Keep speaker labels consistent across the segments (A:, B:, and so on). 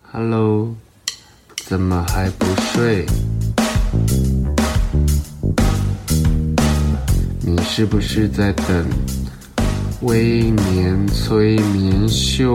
A: Hello， 怎么还不睡？你是不是在等微眠催眠秀？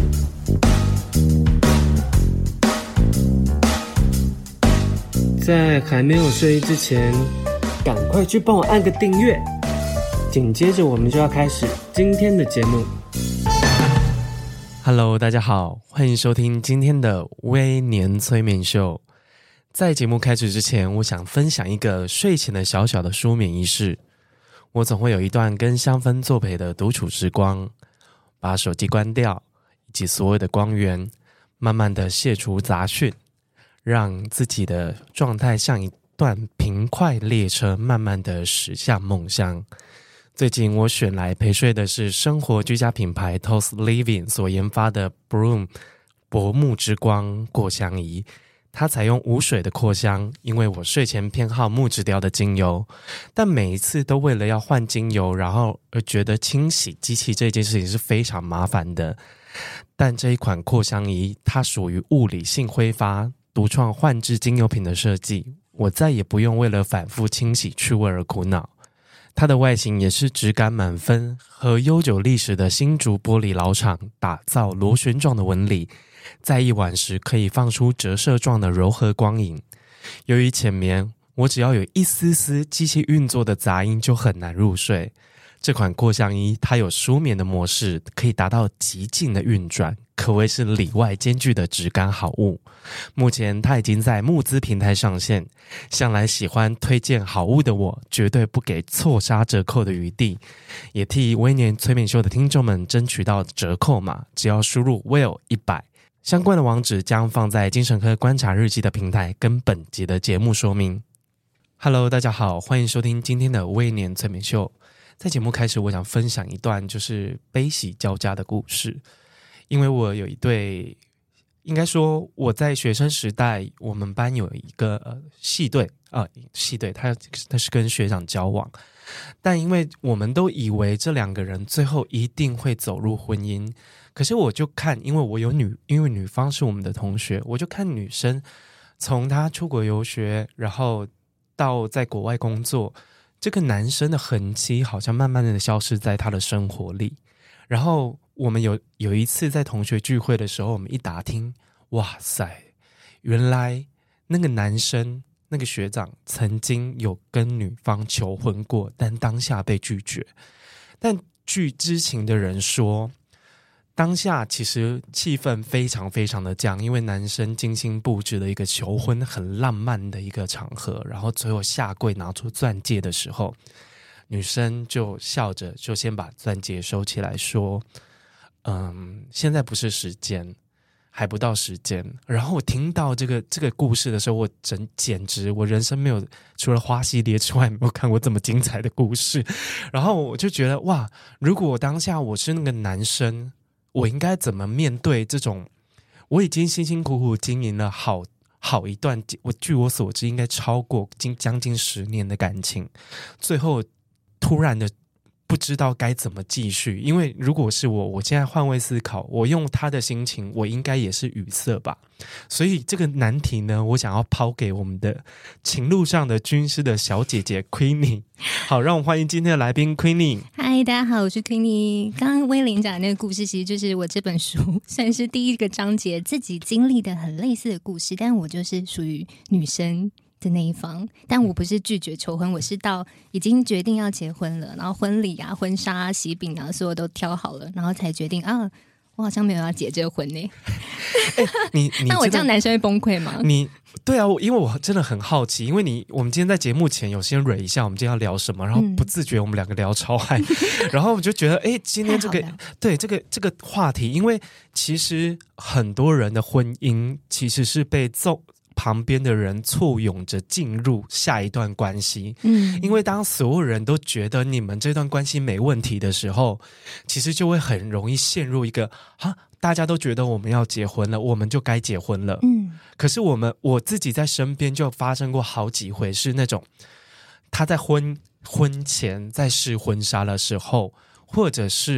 B: 在还没有睡之前，赶快去帮我按个订阅。紧接着我们就要开始今天的节目。Hello， 大家好，欢迎收听今天的微年催眠秀。在节目开始之前，我想分享一个睡前的小小的舒眠仪式。我总会有一段跟香氛作陪的独处时光，把手机关掉，以及所有的光源，慢慢的卸除杂讯，让自己的状态像一段平快列车，慢慢的驶向梦乡。最近我选来陪睡的是生活居家品牌 Toast Living 所研发的 Bloom 薄暮之光扩香仪。它采用无水的扩香，因为我睡前偏好木质调的精油，但每一次都为了要换精油，然后而觉得清洗机器这件事情是非常麻烦的。但这一款扩香仪，它属于物理性挥发，独创换置精油品的设计，我再也不用为了反复清洗去味而苦恼。它的外形也是质感满分，和悠久历史的新竹玻璃老厂打造螺旋状的纹理，在一晚时可以放出折射状的柔和光影。由于浅眠，我只要有一丝丝机器运作的杂音就很难入睡。这款扩香仪它有舒眠的模式，可以达到极尽的运转，可谓是里外兼具的质感好物。目前它已经在募资平台上线，向来喜欢推荐好物的我，绝对不给错杀折扣的余地，也替微年催眠秀的听众们争取到折扣码，只要输入 WELL100， 相关的网址将放在精神科观察日记的平台跟本集的节目说明。Hello， 大家好，欢迎收听今天的微年催眠秀。在节目开始，我想分享一段就是悲喜交加的故事。因为我有一对，应该说我在学生时代，我们班有一个系队，他是跟学长交往，但因为我们都以为这两个人最后一定会走入婚姻，可是我就看，因为女方是我们的同学，我就看女生从她出国游学，然后到在国外工作，这个男生的痕迹好像慢慢的消失在他的生活里。然后我们有一次在同学聚会的时候，我们一打听，哇塞，原来那个男生那个学长曾经有跟女方求婚过，但当下被拒绝。但据知情的人说，当下其实气氛非常非常的僵，因为男生精心布置了一个求婚很浪漫的一个场合，然后最后下跪拿出钻戒的时候，女生就笑着就先把钻戒收起来说，现在不是时间，还不到时间。然后我听到这个故事的时候，我简直我人生没有除了花系列之外没有看过这么精彩的故事。然后我就觉得哇，如果当下我是那个男生，我应该怎么面对这种我已经辛辛苦苦经营了好一段，据我所知应该超过将近10年的感情，最后突然的不知道该怎么继续。因为如果是我现在换位思考，我用他的心情，我应该也是语塞吧。所以这个难题呢，我想要抛给我们的情路上的军师的小姐姐 Queenie。 好，让我们欢迎今天的来宾 Queenie。
C: 嗨，大家好，我是 Queenie。 刚刚威廉讲的那个故事其实就是我这本书算是第一个章节自己经历的很类似的故事，但我就是属于女生的那一方，但我不是拒绝求婚，我是到已经决定要结婚了，然后婚礼啊、婚纱啊、喜饼啊，所有都挑好了，然后才决定啊，我好像没有要结这个婚呢。那我这样男生会崩溃吗？
B: 对啊，因为我真的很好奇，因为我们今天在节目前有先蕊一下我们今天要聊什么，然后不自觉我们两个聊超嗨，然后我就觉得今天这个话题，因为其实很多人的婚姻其实是被旁边的人簇拥着进入下一段关系，因为当所有人都觉得你们这段关系没问题的时候，其实就会很容易陷入一个大家都觉得我们要结婚了，我们就该结婚了。可是我自己在身边就发生过好几回，是那种他在婚前在试婚纱的时候，或者是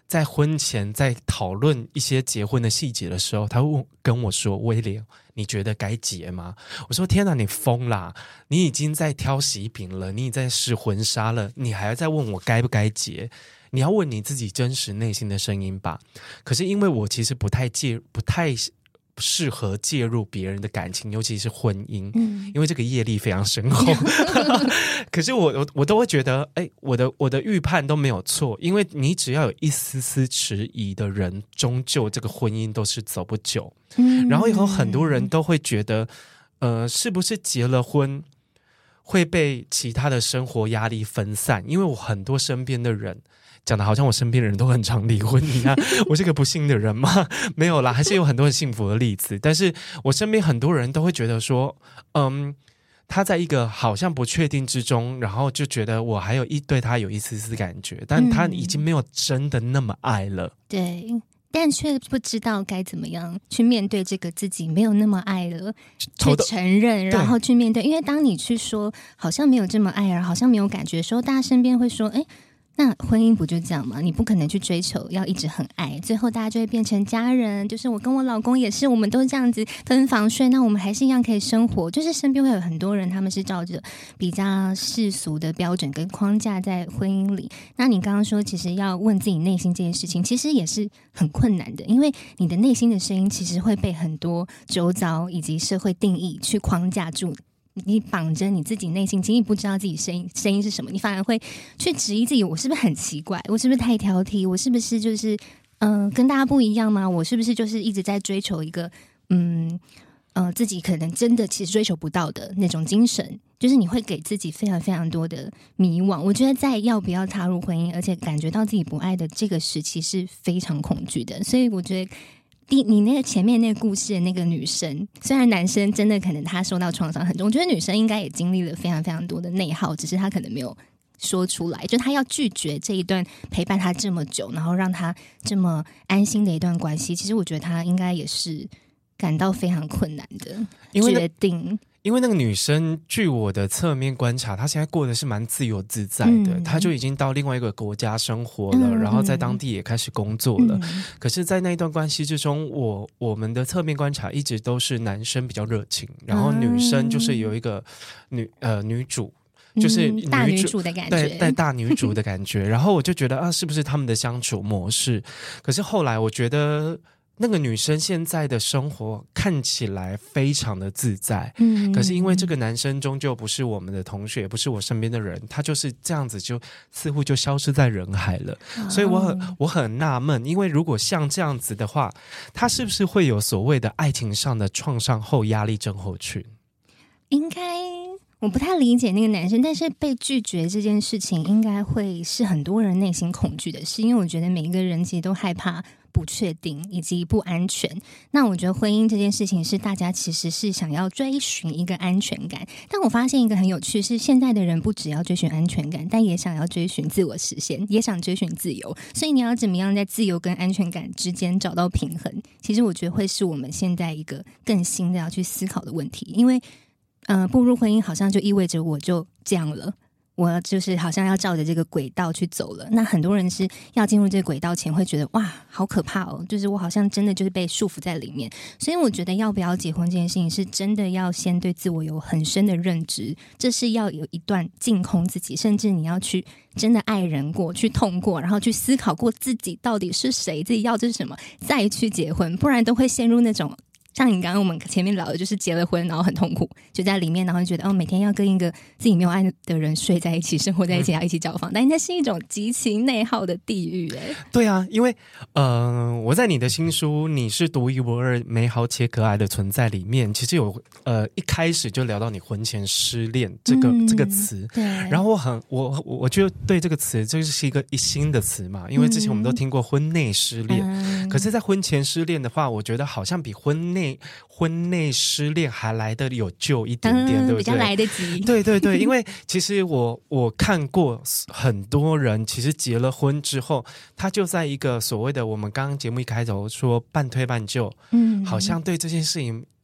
B: 在婚前在讨论一些结婚的细节的时候，他会跟我说：“威廉，你觉得该结吗？”我说：“天哪，你疯啦！你已经在挑喜饼了，你已经在试婚纱了，你还在问我该不该结？你要问你自己真实内心的声音吧。”可是因为我其实不太适合介入别人的感情，尤其是婚姻，因为这个业力非常深厚。可是我都会觉得，我的预判都没有错，因为你只要有一丝丝迟疑的人，终究这个婚姻都是走不久。然后以后很多人都会觉得，是不是结了婚会被其他的生活压力分散？因为我很多身边的人。讲的好像我身边的人都很常离婚一样，我是个不幸的人吗？没有啦，还是有很多很幸福的例子。但是我身边很多人都会觉得说，他在一个好像不确定之中，然后就觉得我还有对他有一丝丝感觉，但他已经没有真的那么爱了。
C: 对。但却不知道该怎么样去面对这个自己没有那么爱了，去承认，然后去面对。因为当你去说好像没有这么爱，然后好像没有感觉的时候，大家身边会说，那婚姻不就这样吗？你不可能去追求要一直很爱，最后大家就会变成家人。就是我跟我老公也是，我们都这样子分房睡，那我们还是一样可以生活。就是身边会有很多人，他们是照着比较世俗的标准跟框架在婚姻里。那你刚刚说，其实要问自己内心这件事情，其实也是很困难的，因为你的内心的声音其实会被很多周遭以及社会定义去框架住。你绑着你自己内心，仅仅不知道自己声音是什么，你反而会去质疑自己：我是不是很奇怪？我是不是太挑剔？我是不是就是跟大家不一样吗？我是不是就是一直在追求一个自己可能真的其实追求不到的那种精神？就是你会给自己非常非常多的迷惘。我觉得在要不要踏入婚姻，而且感觉到自己不爱的这个时期是非常恐惧的，所以我觉得。你那个前面那个故事的那个女生，虽然男生真的可能他受到创伤很重，我觉得女生应该也经历了非常非常多的内耗，只是她可能没有说出来，就她要拒绝这一段陪伴她这么久，然后让她这么安心的一段关系。其实我觉得她应该也是感到非常困难的决定。
B: 因为那个女生，据我的侧面观察，她现在过得是蛮自由自在的，她就已经到另外一个国家生活了，然后在当地也开始工作了。可是，在那一段关系之中，我们的侧面观察一直都是男生比较热情，然后女生就是有一个女主。就是
C: 大女主的感觉，
B: 对大女主的感觉。然后我就觉得是不是他们的相处模式？可是后来我觉得。那个女生现在的生活看起来非常的自在，可是因为这个男生终究不是我们的同学，也不是我身边的人，他就是这样子，就似乎就消失在人海了。所以我很纳闷，因为如果像这样子的话，他是不是会有所谓的爱情上的创伤后压力症候群？
C: 应该。我不太理解那个男生，但是被拒绝这件事情应该会是很多人内心恐惧的事，因为我觉得每一个人其实都害怕不确定以及不安全。那我觉得婚姻这件事情是大家其实是想要追寻一个安全感，但我发现一个很有趣是，现在的人不只要追寻安全感，但也想要追寻自我实现，也想追寻自由。所以你要怎么样在自由跟安全感之间找到平衡，其实我觉得会是我们现在一个更新的要去思考的问题。因为步入婚姻好像就意味着我就这样了，我就是好像要照着这个轨道去走了。那很多人是要进入这个轨道前会觉得哇好可怕哦，就是我好像真的就是被束缚在里面。所以我觉得要不要结婚这件事情是真的要先对自我有很深的认知，这是要有一段净空自己，甚至你要去真的爱人过，去痛过，然后去思考过自己到底是谁，自己要的是什么，再去结婚，不然都会陷入那种像你刚刚我们前面聊的，就是结了婚然后很痛苦，就在里面，然后就觉得每天要跟一个自己没有爱的人睡在一起，生活在一起，要一起交房，但那是一种极其内耗的地狱。
B: 对啊，因为我在你的新书《你是独一无二、美好且可爱的存在》里面，其实有一开始就聊到你婚前失恋这个词，
C: 对。
B: 然后我就对这个词，这是一个新的词嘛，因为之前我们都听过婚内失恋，可是在婚前失恋的话，我觉得好像比婚内失恋还来得有救一点点，对不对？
C: 比较来得及。
B: 对对对，因为其实我看过很多人，其实结了婚之后，他就在一个所谓的我们刚刚节目一开头说半推半就，好像对这件事情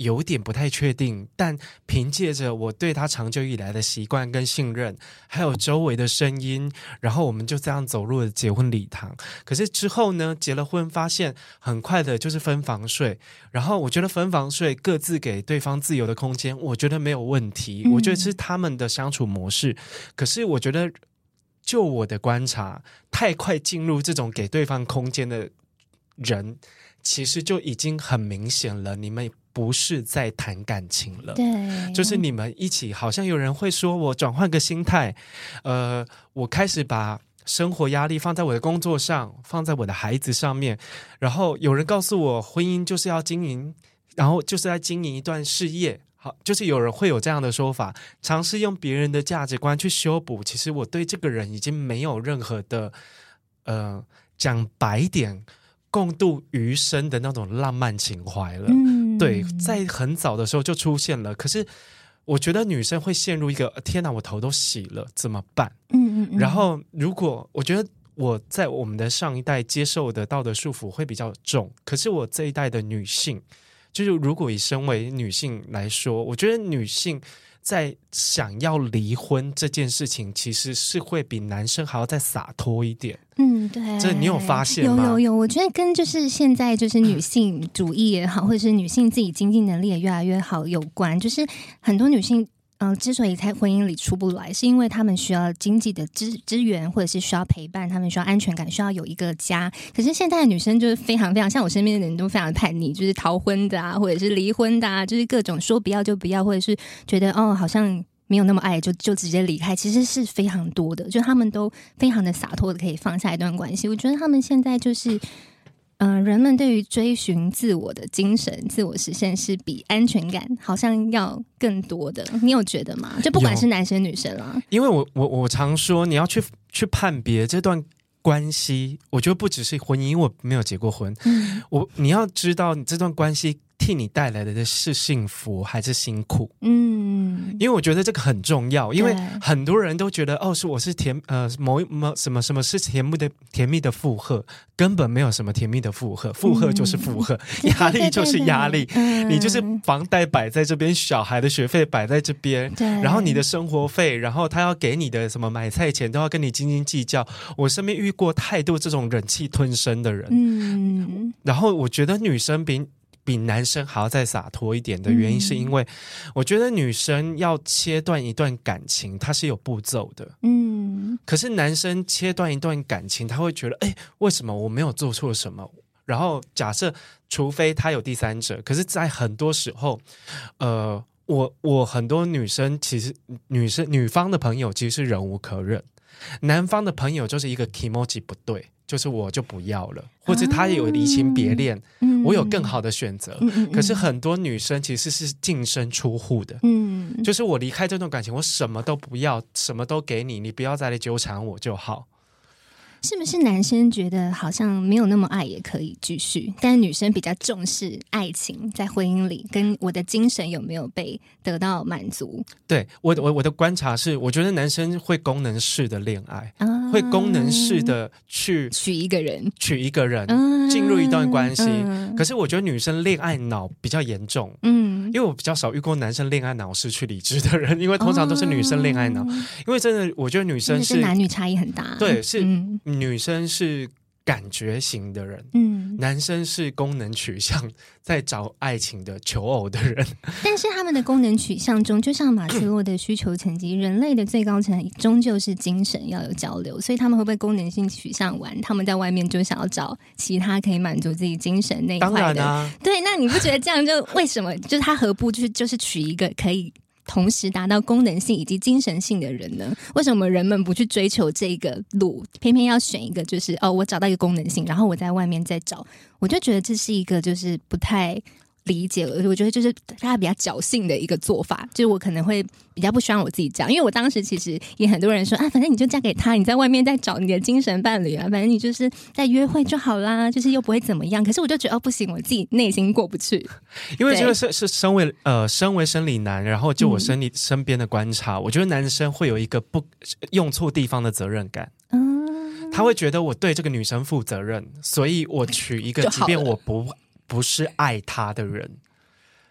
B: 有点不太确定，但凭借着我对他长久以来的习惯跟信任，还有周围的声音，然后我们就这样走入了结婚礼堂。可是之后呢，结了婚发现很快的就是分房睡，然后我觉得分房睡各自给对方自由的空间，我觉得没有问题，我觉得是他们的相处模式。可是我觉得就我的观察，太快进入这种给对方空间的人，其实就已经很明显了，你们不是在谈感情了。
C: 对，
B: 就是你们一起，好像有人会说我转换个心态，我开始把生活压力放在我的工作上，放在我的孩子上面，然后有人告诉我婚姻就是要经营，然后就是在经营一段事业。好，就是有人会有这样的说法，尝试用别人的价值观去修补，其实我对这个人已经没有任何的讲白一点共度余生的那种浪漫情怀了。对，在很早的时候就出现了。可是我觉得女生会陷入一个天哪，我头都洗了怎么办？然后如果我觉得我在我们的上一代接受的道德束缚会比较重，可是我这一代的女性，就是如果以身为女性来说，我觉得女性在想要离婚这件事情，其实是会比男生还要再洒脱一点。
C: 对，
B: 这你有发现吗？
C: 有，我觉得跟就是现在就是女性主义也好，或者是女性自己经济能力也越来越好有关。就是很多女性之所以在婚姻里出不来，是因为他们需要经济的支援，或者是需要陪伴，他们需要安全感，需要有一个家。可是现在的女生就是非常非常像我身边的人都非常的叛逆，就是逃婚的啊，或者是离婚的啊，就是各种说不要就不要，或者是觉得好像没有那么爱就直接离开，其实是非常多的。就他们都非常的洒脱的可以放下一段关系。我觉得他们现在就是人们对于追寻自我的精神、自我实现是比安全感好像要更多的。你有觉得吗？就不管是男生女生啊，
B: 因为我常说你要去判别这段关系，我觉得不只是婚姻，因为我没有结过婚。你要知道你这段关系替你带来的是幸福还是辛苦。因为我觉得这个很重要，因为很多人都觉得我是什么是甜蜜的负荷，根本没有什么甜蜜的负荷，负荷就是负荷，压力就是压力。你就是房贷摆在这边，小孩的学费摆在这边，然后你的生活费，然后他要给你的什么买菜钱都要跟你斤斤计较。我身边遇过太多这种忍气吞声的人。然后我觉得女生比男生还要再洒脱一点的原因，是因为我觉得女生要切断一段感情，它是有步骤的。可是男生切断一段感情，他会觉得为什么我没有做错什么？然后假设除非他有第三者，可是在很多时候我很多女生其实女方的朋友其实是忍无可忍，男方的朋友就是一个 kimoji 不对，就是我就不要了，或者他也有移情别恋，我有更好的选择。可是很多女生其实是净身出户的，就是我离开这段感情，我什么都不要，什么都给你，你不要再来纠缠我就好。
C: 是不是男生觉得好像没有那么爱也可以继续，但女生比较重视爱情在婚姻里跟我的精神有没有被得到满足？
B: 对，我的观察是，我觉得男生会功能式的恋爱，会功能式的去
C: 娶一个人
B: 进入一段关系。可是我觉得女生恋爱脑比较严重，因为我比较少遇过男生恋爱脑失去理智的人，因为通常都是女生恋爱脑。因为真的我觉得女生是
C: 男女差异很大，
B: 对，是女生是感觉型的人，男生是功能取向在找爱情的求偶的人。
C: 但是他们的功能取向中，就像马斯洛的需求层级，人类的最高层终究是精神要有交流，所以他们会不会功能性取向完，他们在外面就想要找其他可以满足自己精神那一块的。
B: 当然啊，
C: 对，那你不觉得这样就为什么就是他何不就是取一个可以同时达到功能性以及精神性的人呢？为什么人们不去追求这个路，偏偏要选一个就是我找到一个功能性，然后我在外面再找？我就觉得这是一个就是不太理解，我觉得就是他比较侥幸的一个做法，就是我可能会比较不希望我自己这样，因为我当时其实也很多人说反正你就嫁给他，你在外面再找你的精神伴侣啊，反正你就是在约会就好啦，就是又不会怎么样。可是我就觉得不行，我自己内心过不去，
B: 因为这个是身为生理男，然后就我身边的观察，我觉得男生会有一个不用错地方的责任感。他会觉得我对这个女生负责任，所以我娶一个即便我不是爱他的人，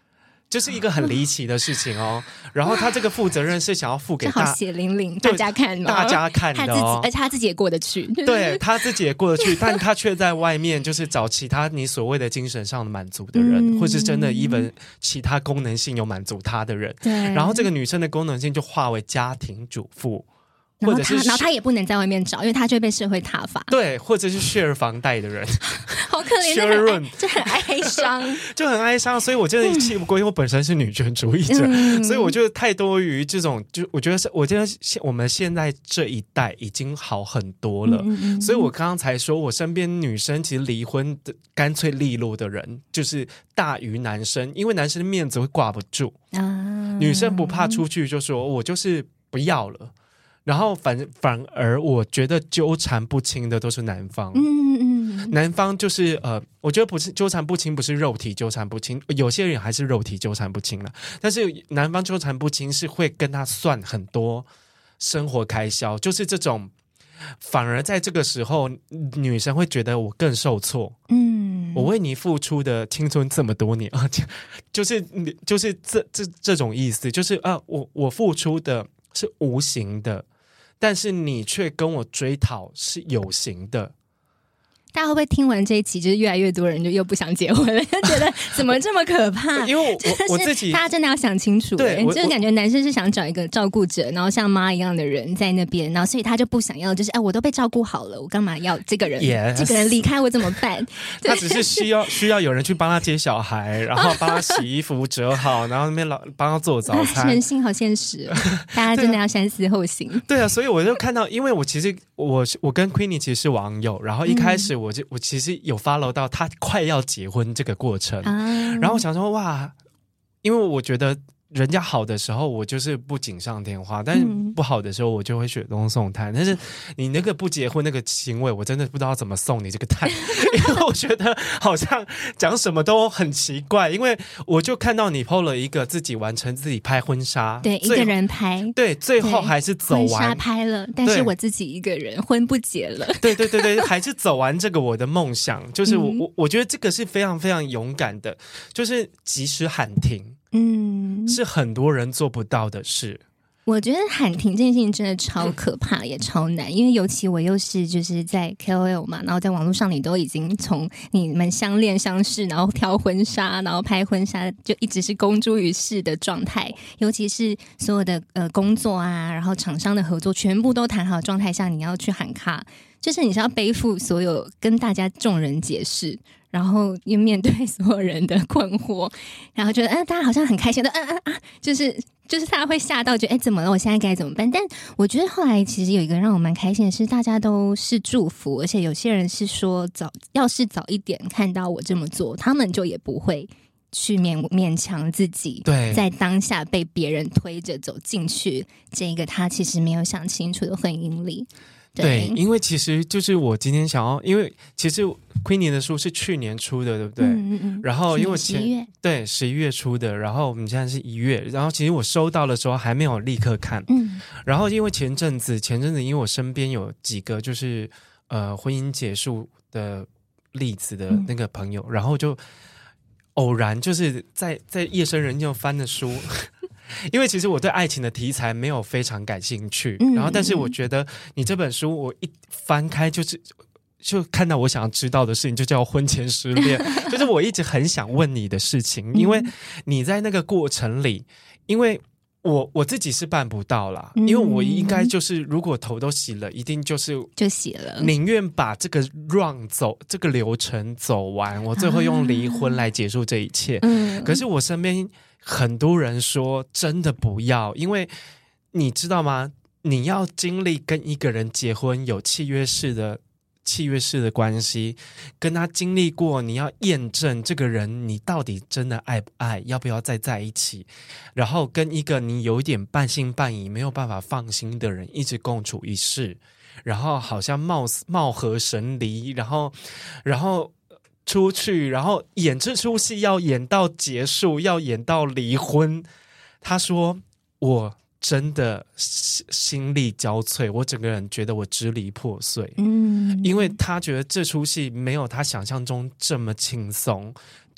B: 就是一个很离奇的事情哦。然后他这个负责任是想要付给
C: 好血淋淋大家看吗？
B: 大家看的哦，
C: 而且他自己也过得去，
B: 对他自己也过得去，但他却在外面就是找其他你所谓的精神上的满足的人，或是真的even其他功能性有满足他的人。
C: 对，
B: 然后这个女生的功能性就化为家庭主妇。
C: 然后他也不能在外面找，因为他就会被社会挞伐。
B: 对，或者是 share 房贷的人，
C: 好可怜，就很哀伤，
B: 就很哀伤。所以我真的气不过，因为我本身是女权主义者，所以我觉得太多于这种，就我觉得我们现在这一代已经好很多了。所以我刚刚才说，我身边女生其实离婚的干脆利落的人，就是大于男生，因为男生的面子会挂不住女生不怕出去就说我就是不要了。然后反而我觉得纠缠不清的都是男方，男方就是我觉得不是纠缠不清，不是肉体纠缠不清，有些人还是肉体纠缠不清了，但是男方纠缠不清是会跟他算很多生活开销，就是这种，反而在这个时候，女生会觉得我更受挫，我为你付出的青春这么多年啊，就是这种意思，就是我付出的是无形的。但是你却跟我追讨是有形的。
C: 大家会不会听完这一集，就是越来越多人就又不想结婚了，就觉得怎么这么可怕？
B: 因为我自己，
C: 大家真的要想清楚。对，就是感觉男生是想找一个照顾者，然后像妈一样的人在那边，然后所以他就不想要，就是我都被照顾好了，我干嘛要这个人？ 这个人离开我怎么办？
B: 他只是需要有人去帮他接小孩，然后帮他洗衣服折好，然后那边帮他做早餐。
C: 人性好现实哦，大家真的要三思后行。
B: 对啊，所以我就看到，因为我其实我跟 Queenie 其实是网友，然后一开始我其实有 follow 到他快要结婚这个过程，然后我想说哇，因为我觉得人家好的时候我就是不锦上添花，但是不好的时候我就会雪中送炭，但是你那个不结婚那个行为我真的不知道怎么送你这个炭因为我觉得好像讲什么都很奇怪，因为我就看到你 po 了一个自己完成自己拍婚纱，
C: 对，一个人拍，
B: 对，最后还是走完
C: 婚纱拍了，但是我自己一个人婚不结了，
B: 对对对对，还是走完这个我的梦想，就是我觉得这个是非常非常勇敢的，就是及时喊停，是很多人做不到的事。
C: 我觉得喊停这件事情真的超可怕，也超难，因为尤其我又是就是在 KOL 嘛，然后在网络上你都已经从你们相恋相识，然后挑婚纱，然后拍婚纱，就一直是公诸于世的状态，尤其是所有的工作啊，然后厂商的合作全部都谈好的状态下，你要去喊卡，就是你是要背负所有跟大家众人解释，然后又面对所有人的困惑，然后觉得大家好像很开心的就是大家会吓到觉得怎么了，我现在该怎么办？但我觉得后来其实有一个让我蛮开心的是，大家都是祝福，而且有些人是说要是早一点看到我这么做，他们就也不会去勉强自己，
B: 对，在
C: 当下被别人推着走进去这个他其实没有想清楚的婚姻里。
B: 对，因为其实就是我今天想要，因为其实 Queenie 的书是去年出的，对不对？然后因为11月出的，然后我们现在是1月，然后其实我收到的时候还没有立刻看，然后因为前阵子因为我身边有几个就是婚姻结束的例子的那个朋友，然后就偶然就是在夜深人静翻的书。因为其实我对爱情的题材没有非常感兴趣，然后但是我觉得你这本书我一翻开就看到我想要知道的事情，就叫婚前失恋就是我一直很想问你的事情，因为你在那个过程里，因为我自己是办不到啦，因为我应该就是如果头都洗了，一定就
C: 洗了，
B: 宁愿把这个 run 走这个流程走完，我最后用离婚来结束这一切。可是我身边很多人说真的不要，因为你知道吗？你要经历跟一个人结婚有契约式的关系，跟他经历过，你要验证这个人你到底真的爱不爱，要不要再在一起，然后跟一个你有一点半信半疑没有办法放心的人一直共处一室，然后好像貌合神离，然后出去，然后演这出戏要演到结束，要演到离婚。他说我真的心力交瘁，我整个人觉得我支离破碎，因为他觉得这出戏没有他想象中这么轻松，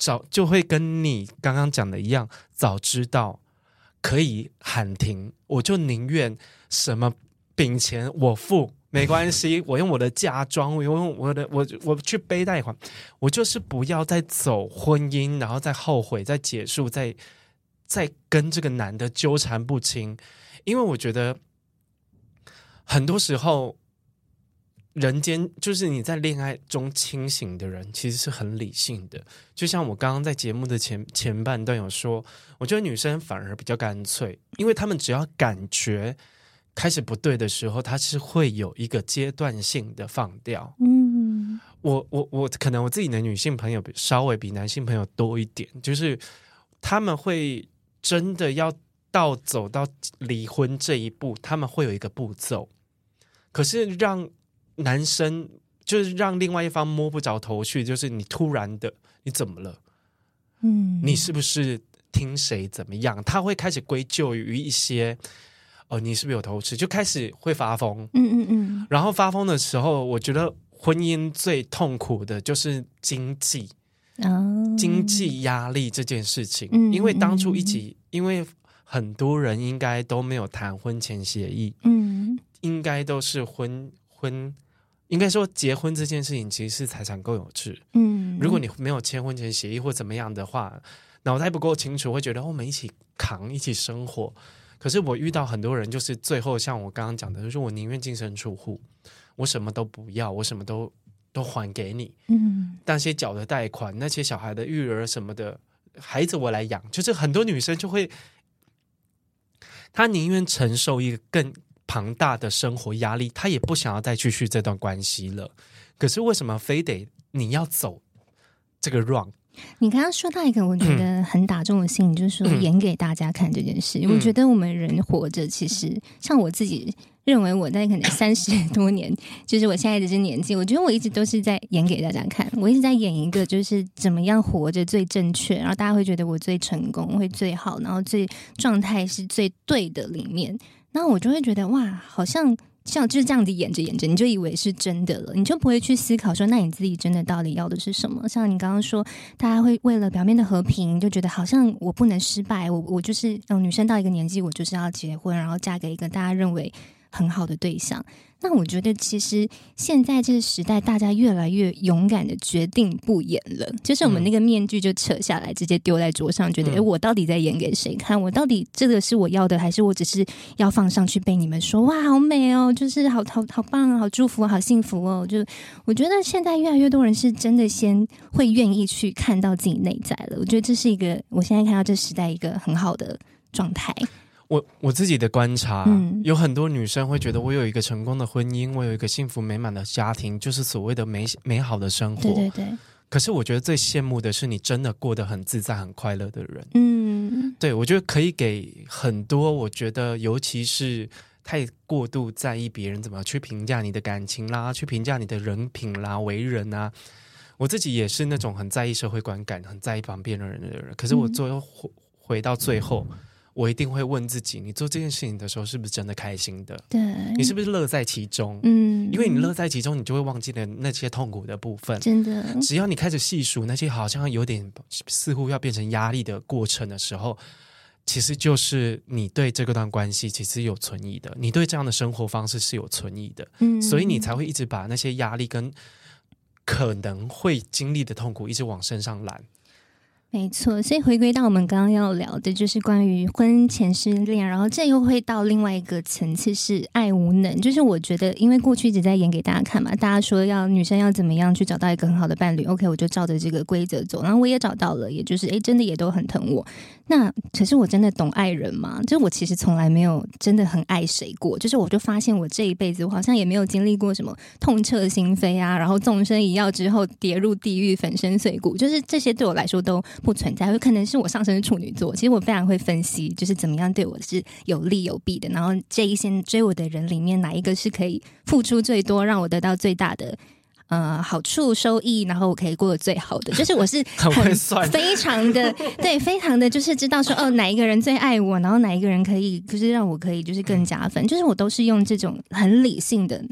B: 就会跟你刚刚讲的一样，早知道可以喊停，我就宁愿什么饼钱我付没关系，我用我的嫁妆，我用我去背贷款，我就是不要再走婚姻，然后再后悔，再结束，再跟这个男的纠缠不清。因为我觉得很多时候人间就是你在恋爱中清醒的人其实是很理性的，就像我刚刚在节目的前半段有说，我觉得女生反而比较干脆，因为她们只要感觉开始不对的时候，她是会有一个阶段性的放掉。我可能我自己的女性朋友稍微比男性朋友多一点，就是他们会真的要走到离婚这一步，他们会有一个步骤，可是让男生就是让另外一方摸不着头绪，就是你突然的你怎么了？你是不是听谁怎么样？他会开始归咎于一些你是不是有偷吃，就开始会发疯。然后发疯的时候，我觉得婚姻最痛苦的就是经济压力这件事情。因为当初因为很多人应该都没有谈婚前协议，应该都是应该说结婚这件事情其实是财产共有制。如果你没有签婚前协议或怎么样的话，脑袋不够清楚，会觉得我们一起扛一起生活。可是我遇到很多人就是最后像我刚刚讲的，就是我宁愿净身出户，我什么都不要，我什么都还给你。那些缴的贷款，那些小孩的育儿什么的，孩子我来养。就是很多女生就会她宁愿承受一个更庞大的生活压力，她也不想要再继续这段关系了。可是为什么非得你要走这个 run？
C: 你刚刚说到一个我觉得很打中我心，你就是说演给大家看这件事。我觉得我们人活着，其实像我自己认为我在可能30多年，就是我现在的这年纪，我觉得我一直都是在演给大家看，我一直在演一个就是怎么样活着最正确，然后大家会觉得我最成功，会最好，然后最状态是最对的里面，然后我就会觉得哇，好像就是这样子演着演着，你就以为是真的了，你就不会去思考说，那你自己真的到底要的是什么？像你刚刚说，大家会为了表面的和平，就觉得好像我不能失败，我就是女生到一个年纪，我就是要结婚，然后嫁给一个大家认为很好的对象。那我觉得其实现在这个时代，大家越来越勇敢的决定不演了，就是我们那个面具就扯下来，直接丢在桌上，觉得我到底在演给谁看？我到底这个是我要的，还是我只是要放上去被你们说哇好美哦，就是好棒，好祝福，好幸福哦。就我觉得现在越来越多人是真的先会愿意去看到自己内在了，我觉得这是一个我现在看到这时代一个很好的状态。
B: 我自己的观察，有很多女生会觉得我有一个成功的婚姻，我有一个幸福美满的家庭，就是所谓的美好的生活。对。可是我觉得最羡慕的是你真的过得很自在、很快乐的人。对，我觉得可以给很多，我觉得尤其是太过度在意别人怎么去评价你的感情啦，去评价你的人品啦、为人啊。我自己也是那种很在意社会观感、很在意旁边的人的人。可是我最后回到最后。我一定会问自己，你做这件事情的时候是不是真的开心的？对，你是不是乐在其中？因为你乐在其中，你就会忘记了那些痛苦的部分。真的，只要你开始细数那些好像有点似乎要变成压力的过程的时候，其实就是你对这段关系其实有存疑的，你对这样的生活方式是有存疑的。所以你才会一直把那些压力跟可能会经历的痛苦一直往身上揽。
C: 没错，所以回归到我们刚刚要聊的，就是关于婚前失恋，然后这又会到另外一个层次，是爱无能。就是我觉得，因为过去一直在演给大家看嘛，大家说女生要怎么样去找到一个很好的伴侣 ，OK， 我就照着这个规则走，然后我也找到了，也就是真的也都很疼我。那可是我真的懂爱人吗？就是我其实从来没有真的很爱谁过，就是我就发现我这一辈子我好像也没有经历过什么痛彻心扉啊，然后纵身一跃之后跌入地狱粉身碎骨，就是这些对我来说都不存在。有可能是我上升是处女座，其实我非常会分析，就是怎么样对我是有利有弊的，然后这一些追我的人里面哪一个是可以付出最多，让我得到最大的好处收益，然后我可以过得最好的，就是我是很非常的对，非常的就是知道说哪一个人最爱我，然后哪一个人可以就是让我可以就是更加分，就是我都是用这种很理性的脑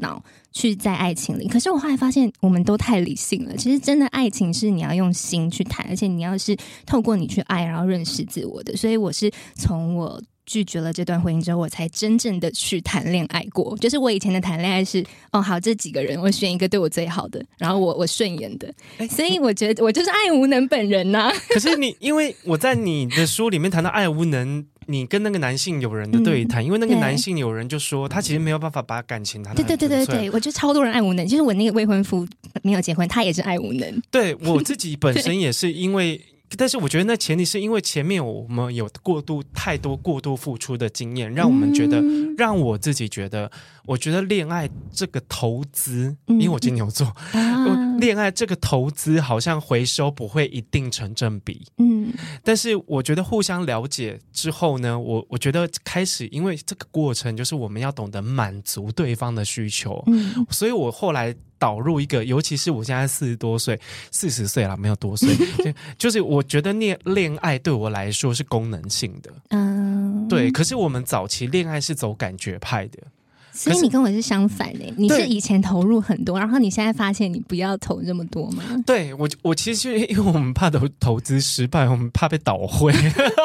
C: 去在爱情里。可是我后来发现我们都太理性了，其实真的爱情是你要用心去谈，而且你要是透过你去爱然后认识自我的。所以我是从我拒绝了这段婚姻之后，我才真正的去谈恋爱过。就是我以前的谈恋爱是好，这几个人我选一个对我最好的，然后我顺眼的，所以我觉得我就是爱无能本人呐。
B: 可是你，因为我在你的书里面谈到爱无能，你跟那个男性友人的对谈，因为那个男性友人就说他其实没有办法把感情谈得很纯粹。
C: 对，我觉得超多人爱无能，就是我那个未婚夫没有结婚，他也是爱无能。
B: 对，我自己本身也是因为但是我觉得那前提是因为前面我们有太多过度付出的经验，让我们觉得，让我自己觉得，我觉得恋爱这个投资，因为我金牛座，恋爱这个投资好像回收不会一定成正比。但是我觉得互相了解之后呢，我觉得开始，因为这个过程就是我们要懂得满足对方的需求，所以我后来导入一个，尤其是我现在40岁啦，没有多岁，就是我觉得恋爱对我来说是功能性的，对。可是我们早期恋爱是走感觉派的，
C: 所以你跟我是相反的，你是以前投入很多，然后你现在发现你不要投这么多吗？
B: 对，我其实因为我们怕投资失败，我们怕被倒会，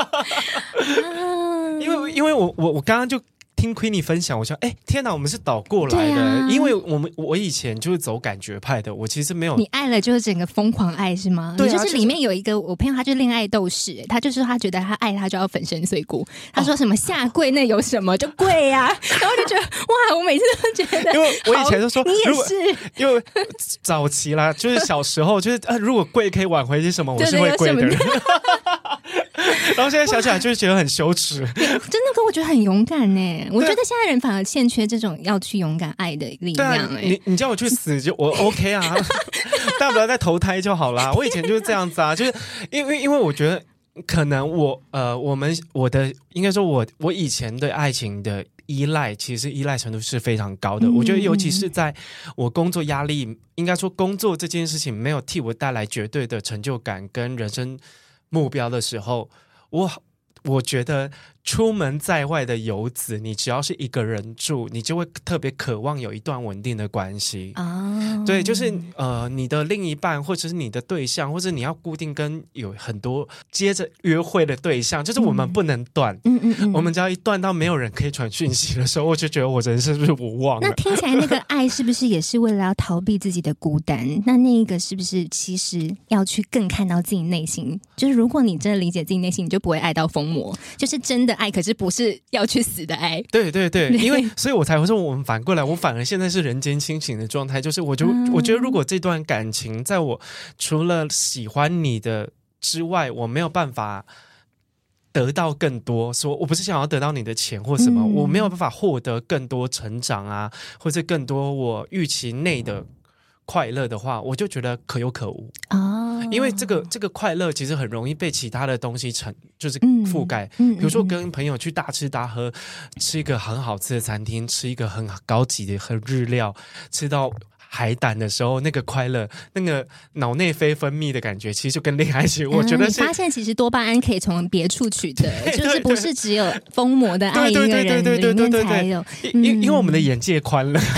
B: 因为我刚刚就听 Queenie 分享，我想，天哪，我们是倒过来的，因为我以前就是走感觉派的，我其实没有。
C: 你爱了就是整个疯狂爱是吗？
B: 对啊，
C: 你就是里面有一个我朋友，他就是恋爱斗士，他就说他觉得他爱他就要粉身碎骨，他说什么下跪那有什么就跪啊，然后就觉得哇，我每次都觉得，
B: 因为我以前就说
C: 你也是，
B: 因为早期啦，就是小时候就是如果跪可以挽回些什么，我是会跪的人。然后现在想起来就是觉得很羞耻，真
C: 的，可我觉得很勇敢呢。我觉得现在人反而欠缺这种要去勇敢爱的力量。
B: 你叫我去死就我 OK 啊，大不了再投胎就好啦。我以前就是这样子啊，就是因为我觉得可能我的应该说我以前对爱情的依赖，其实依赖程度是非常高的。我觉得尤其是在我工作压力，应该说工作这件事情没有替我带来绝对的成就感跟人生目标的时候，我觉得出门在外的游子，你只要是一个人住，你就会特别渴望有一段稳定的关系。对，就是你的另一半或者是你的对象，或者你要固定跟有很多接着约会的对象，就是我们不能断。我们只要一断到没有人可以传讯息的时候，我就觉得我人生是不是无望了？
C: 那听起来那个爱是不是也是为了要逃避自己的孤单？那一个是不是其实要去更看到自己内心？就是如果你真的理解自己内心，你就不会爱到疯魔，就是真的爱，可是不是要去死的爱。
B: 对，因为所以我才会说，我们反过来，我反而现在是人间清醒的状态，就是我觉得如果这段感情在我除了喜欢你的之外，我没有办法得到更多，说我不是想要得到你的钱或什么，我没有办法获得更多成长啊，或者更多我预期内的快乐的话，我就觉得可有可无因为这个快乐其实很容易被其他的东西就是覆盖。比如说跟朋友去大吃大喝，吃一个很好吃的餐厅，吃一个很高级的很日料，吃到海胆的时候，那个快乐，那个脑内啡分泌的感觉，其实就跟恋爱其实我觉得是
C: 你发现其实多巴胺可以从别处取得，就是不是只有疯魔的爱一个人里面才有。
B: 因为我们的眼界宽了，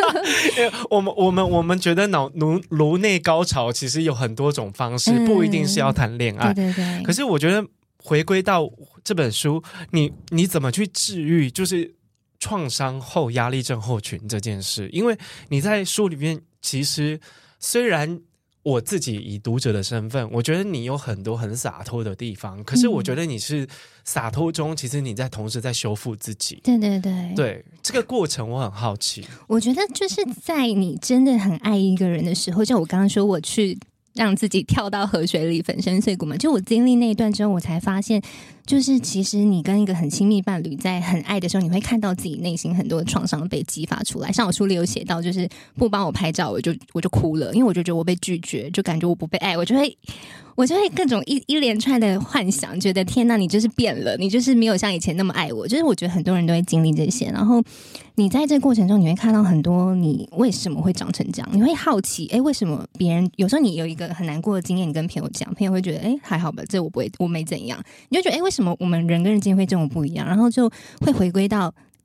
B: 我们觉得颅内高潮其实有很多种方式，不一定是要谈恋爱。
C: 对。
B: 可是我觉得回归到这本书，你怎么去治愈？就是创伤后压力症候群这件事，因为你在书里面，其实虽然我自己以读者的身份，我觉得你有很多很洒脱的地方，可是我觉得你是洒脱中，其实你在同时在修复自己。对，这个过程我很好奇。
C: 我觉得就是在你真的很爱一个人的时候，就我刚刚说我去让自己跳到河水里粉身碎骨嘛，就我经历那一段之后，我才发现就是其实你跟一个很亲密伴侣在很爱的时候，你会看到自己内心很多的创伤被激发出来。像我书里有写到，就是不帮我拍照我就哭了，因为我就觉得我被拒绝，就感觉我不被爱，我就会各种一连串的幻想，觉得天哪，你就是变了，你就是没有像以前那么爱我。就是我觉得很多人都会经历这些，然后你在这个过程中，你会看到很多你为什么会长成这样，你会好奇，为什么别人有时候你有一个很难过的经验，你跟朋友讲，朋友会觉得还好吧，这我没怎样，你就觉得为什么我们人跟人之间会这种不一样，然后就会回归到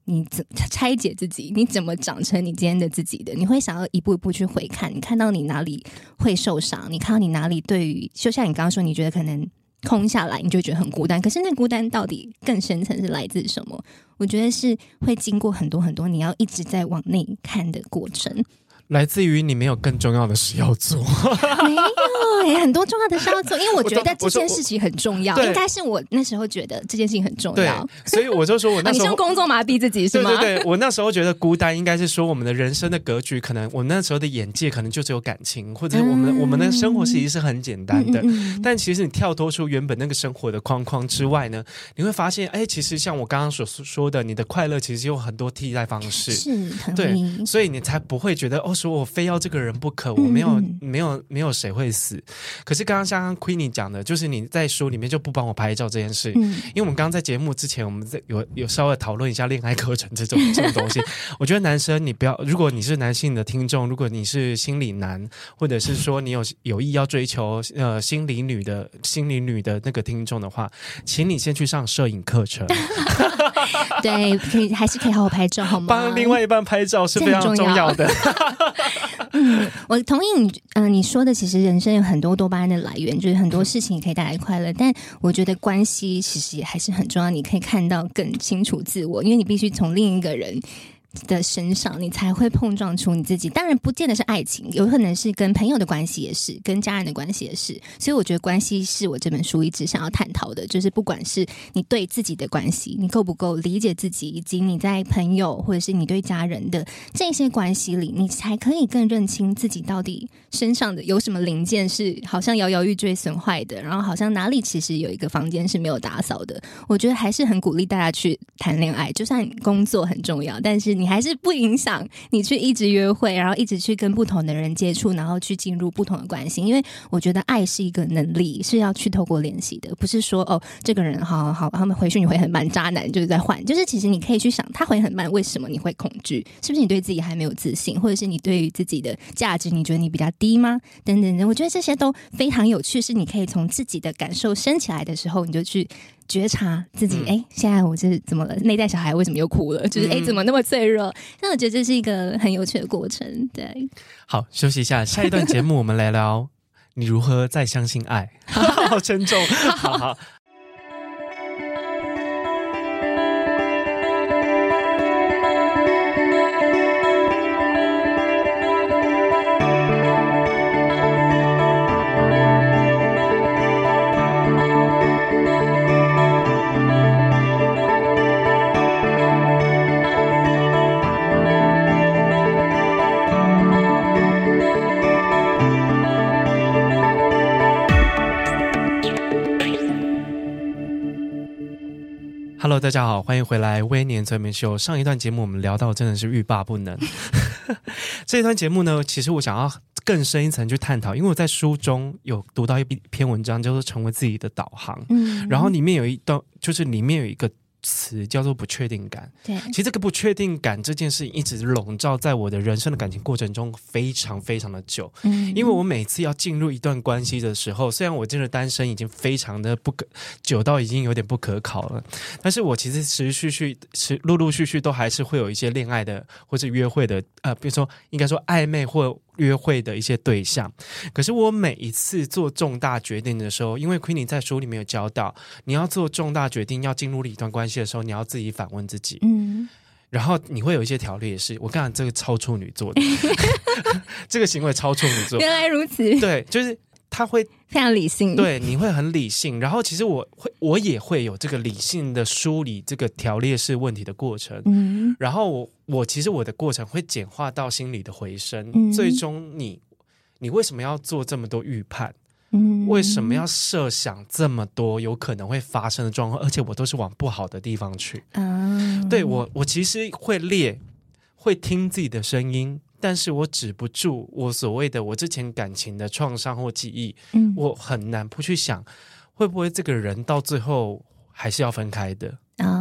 C: 你拆解自己，你怎么长成你今天的自己的？你会想要一步一步去回看，你看到你哪里会受伤，你看到你哪里对于，就像你刚刚说，你觉得可能空下来，你就觉得很孤单。可是那孤单到底更深层是来自什么？我觉得是会经过很多很多你要一直在往内看的过程。
B: 来自于你没有更重要的事要做。
C: 没有很多重要的事要做，因为我觉得这件事情很重要，应该是我那时候觉得这件事情很重要，
B: 所以我就说我那时候、
C: 你是用工作麻痹自己是吗？
B: 对，我那时候觉得孤单应该是说我们的人生的格局，可能我那时候的眼界可能就只有感情，或者是我们的生活其实是很简单的，但其实你跳脱出原本那个生活的框框之外呢，你会发现其实像我刚刚所说的，你的快乐其实有很多替代方式，
C: 是
B: 对，所以你才不会觉得说我非要这个人不可，我没有谁会死。可是刚刚像 Queenie 讲的，就是你在书里面就不帮我拍照这件事，因为我们刚刚在节目之前，我们有稍微讨论一下恋爱课程这种东西。我觉得男生你不要，如果你是男性的听众，如果你是心理男，或者是说你有意要追求心理女的那个听众的话，请你先去上摄影课程。
C: 对，还是可以好好拍照好吗？
B: 帮另外一半拍照是非常重要的。
C: 我同意你说的，其实人生有很多多巴胺的来源，就是很多事情可以带来快乐，但我觉得关系其实也还是很重要，你可以看到更清楚自我，因为你必须从另一个人的身上你才会碰撞出你自己，当然不见得是爱情，有可能是跟朋友的关系也是，跟家人的关系也是，所以我觉得关系是我这本书一直想要探讨的，就是不管是你对自己的关系，你够不够理解自己，以及你在朋友或者是你对家人的这些关系里，你才可以更认清自己到底身上的有什么零件是好像摇摇欲坠损坏的，然后好像哪里其实有一个房间是没有打扫的。我觉得还是很鼓励大家去谈恋爱，就算工作很重要，但是你还是不影响你去一直约会，然后一直去跟不同的人接触，然后去进入不同的关系，因为我觉得爱是一个能力，是要去透过练习的，不是说这个人好他们回去你回很慢，渣男就是在换，就是其实你可以去想他回很慢，为什么你会恐惧，是不是你对自己还没有自信，或者是你对于自己的价值你觉得你比较低吗，等等等，我觉得这些都非常有趣，是你可以从自己的感受升起来的时候，你就去觉察自己，现在我是怎么了？那代小孩为什么又哭了？就是怎么那么脆弱？那我觉得这是一个很有趣的过程。对，
B: 好，休息一下，下一段节目我们来聊你如何再相信爱。好沉重，好。Hello， 大家好，欢迎回来微年催眠秀。上一段节目我们聊到真的是欲罢不能。这一段节目呢，其实我想要更深一层去探讨，因为我在书中有读到一篇文章，叫做《成为自己的导航》。然后里面有一段，就是里面有一个词叫做不确定感。
C: 对，
B: 其实这个不确定感这件事一直笼罩在我的人生的感情过程中非常非常的久。因为我每次要进入一段关系的时候，虽然我真的单身已经非常的久到已经有点不可考了，但是我其实陆陆续续都还是会有一些恋爱的或是约会的比如说应该说暧昧或约会的一些对象。可是我每一次做重大决定的时候，因为 Queenie 在书里面有教到，你要做重大决定要进入一段关系的时候，你要自己反问自己。然后你会有一些条例也是，我刚才这个超处女座的这个行为超处女座，
C: 原来如此。
B: 对，就是他会
C: 非常理性，
B: 对，你会很理性。然后其实我也会有这个理性的梳理这个条列式问题的过程。然后我其实我的过程会简化到心理的回声。最终你为什么要做这么多预判？为什么要设想这么多有可能会发生的状况？而且我都是往不好的地方去。对，我其实会听自己的声音，但是我止不住我所谓的我之前感情的创伤或记忆。我很难不去想会不会这个人到最后还是要分开的。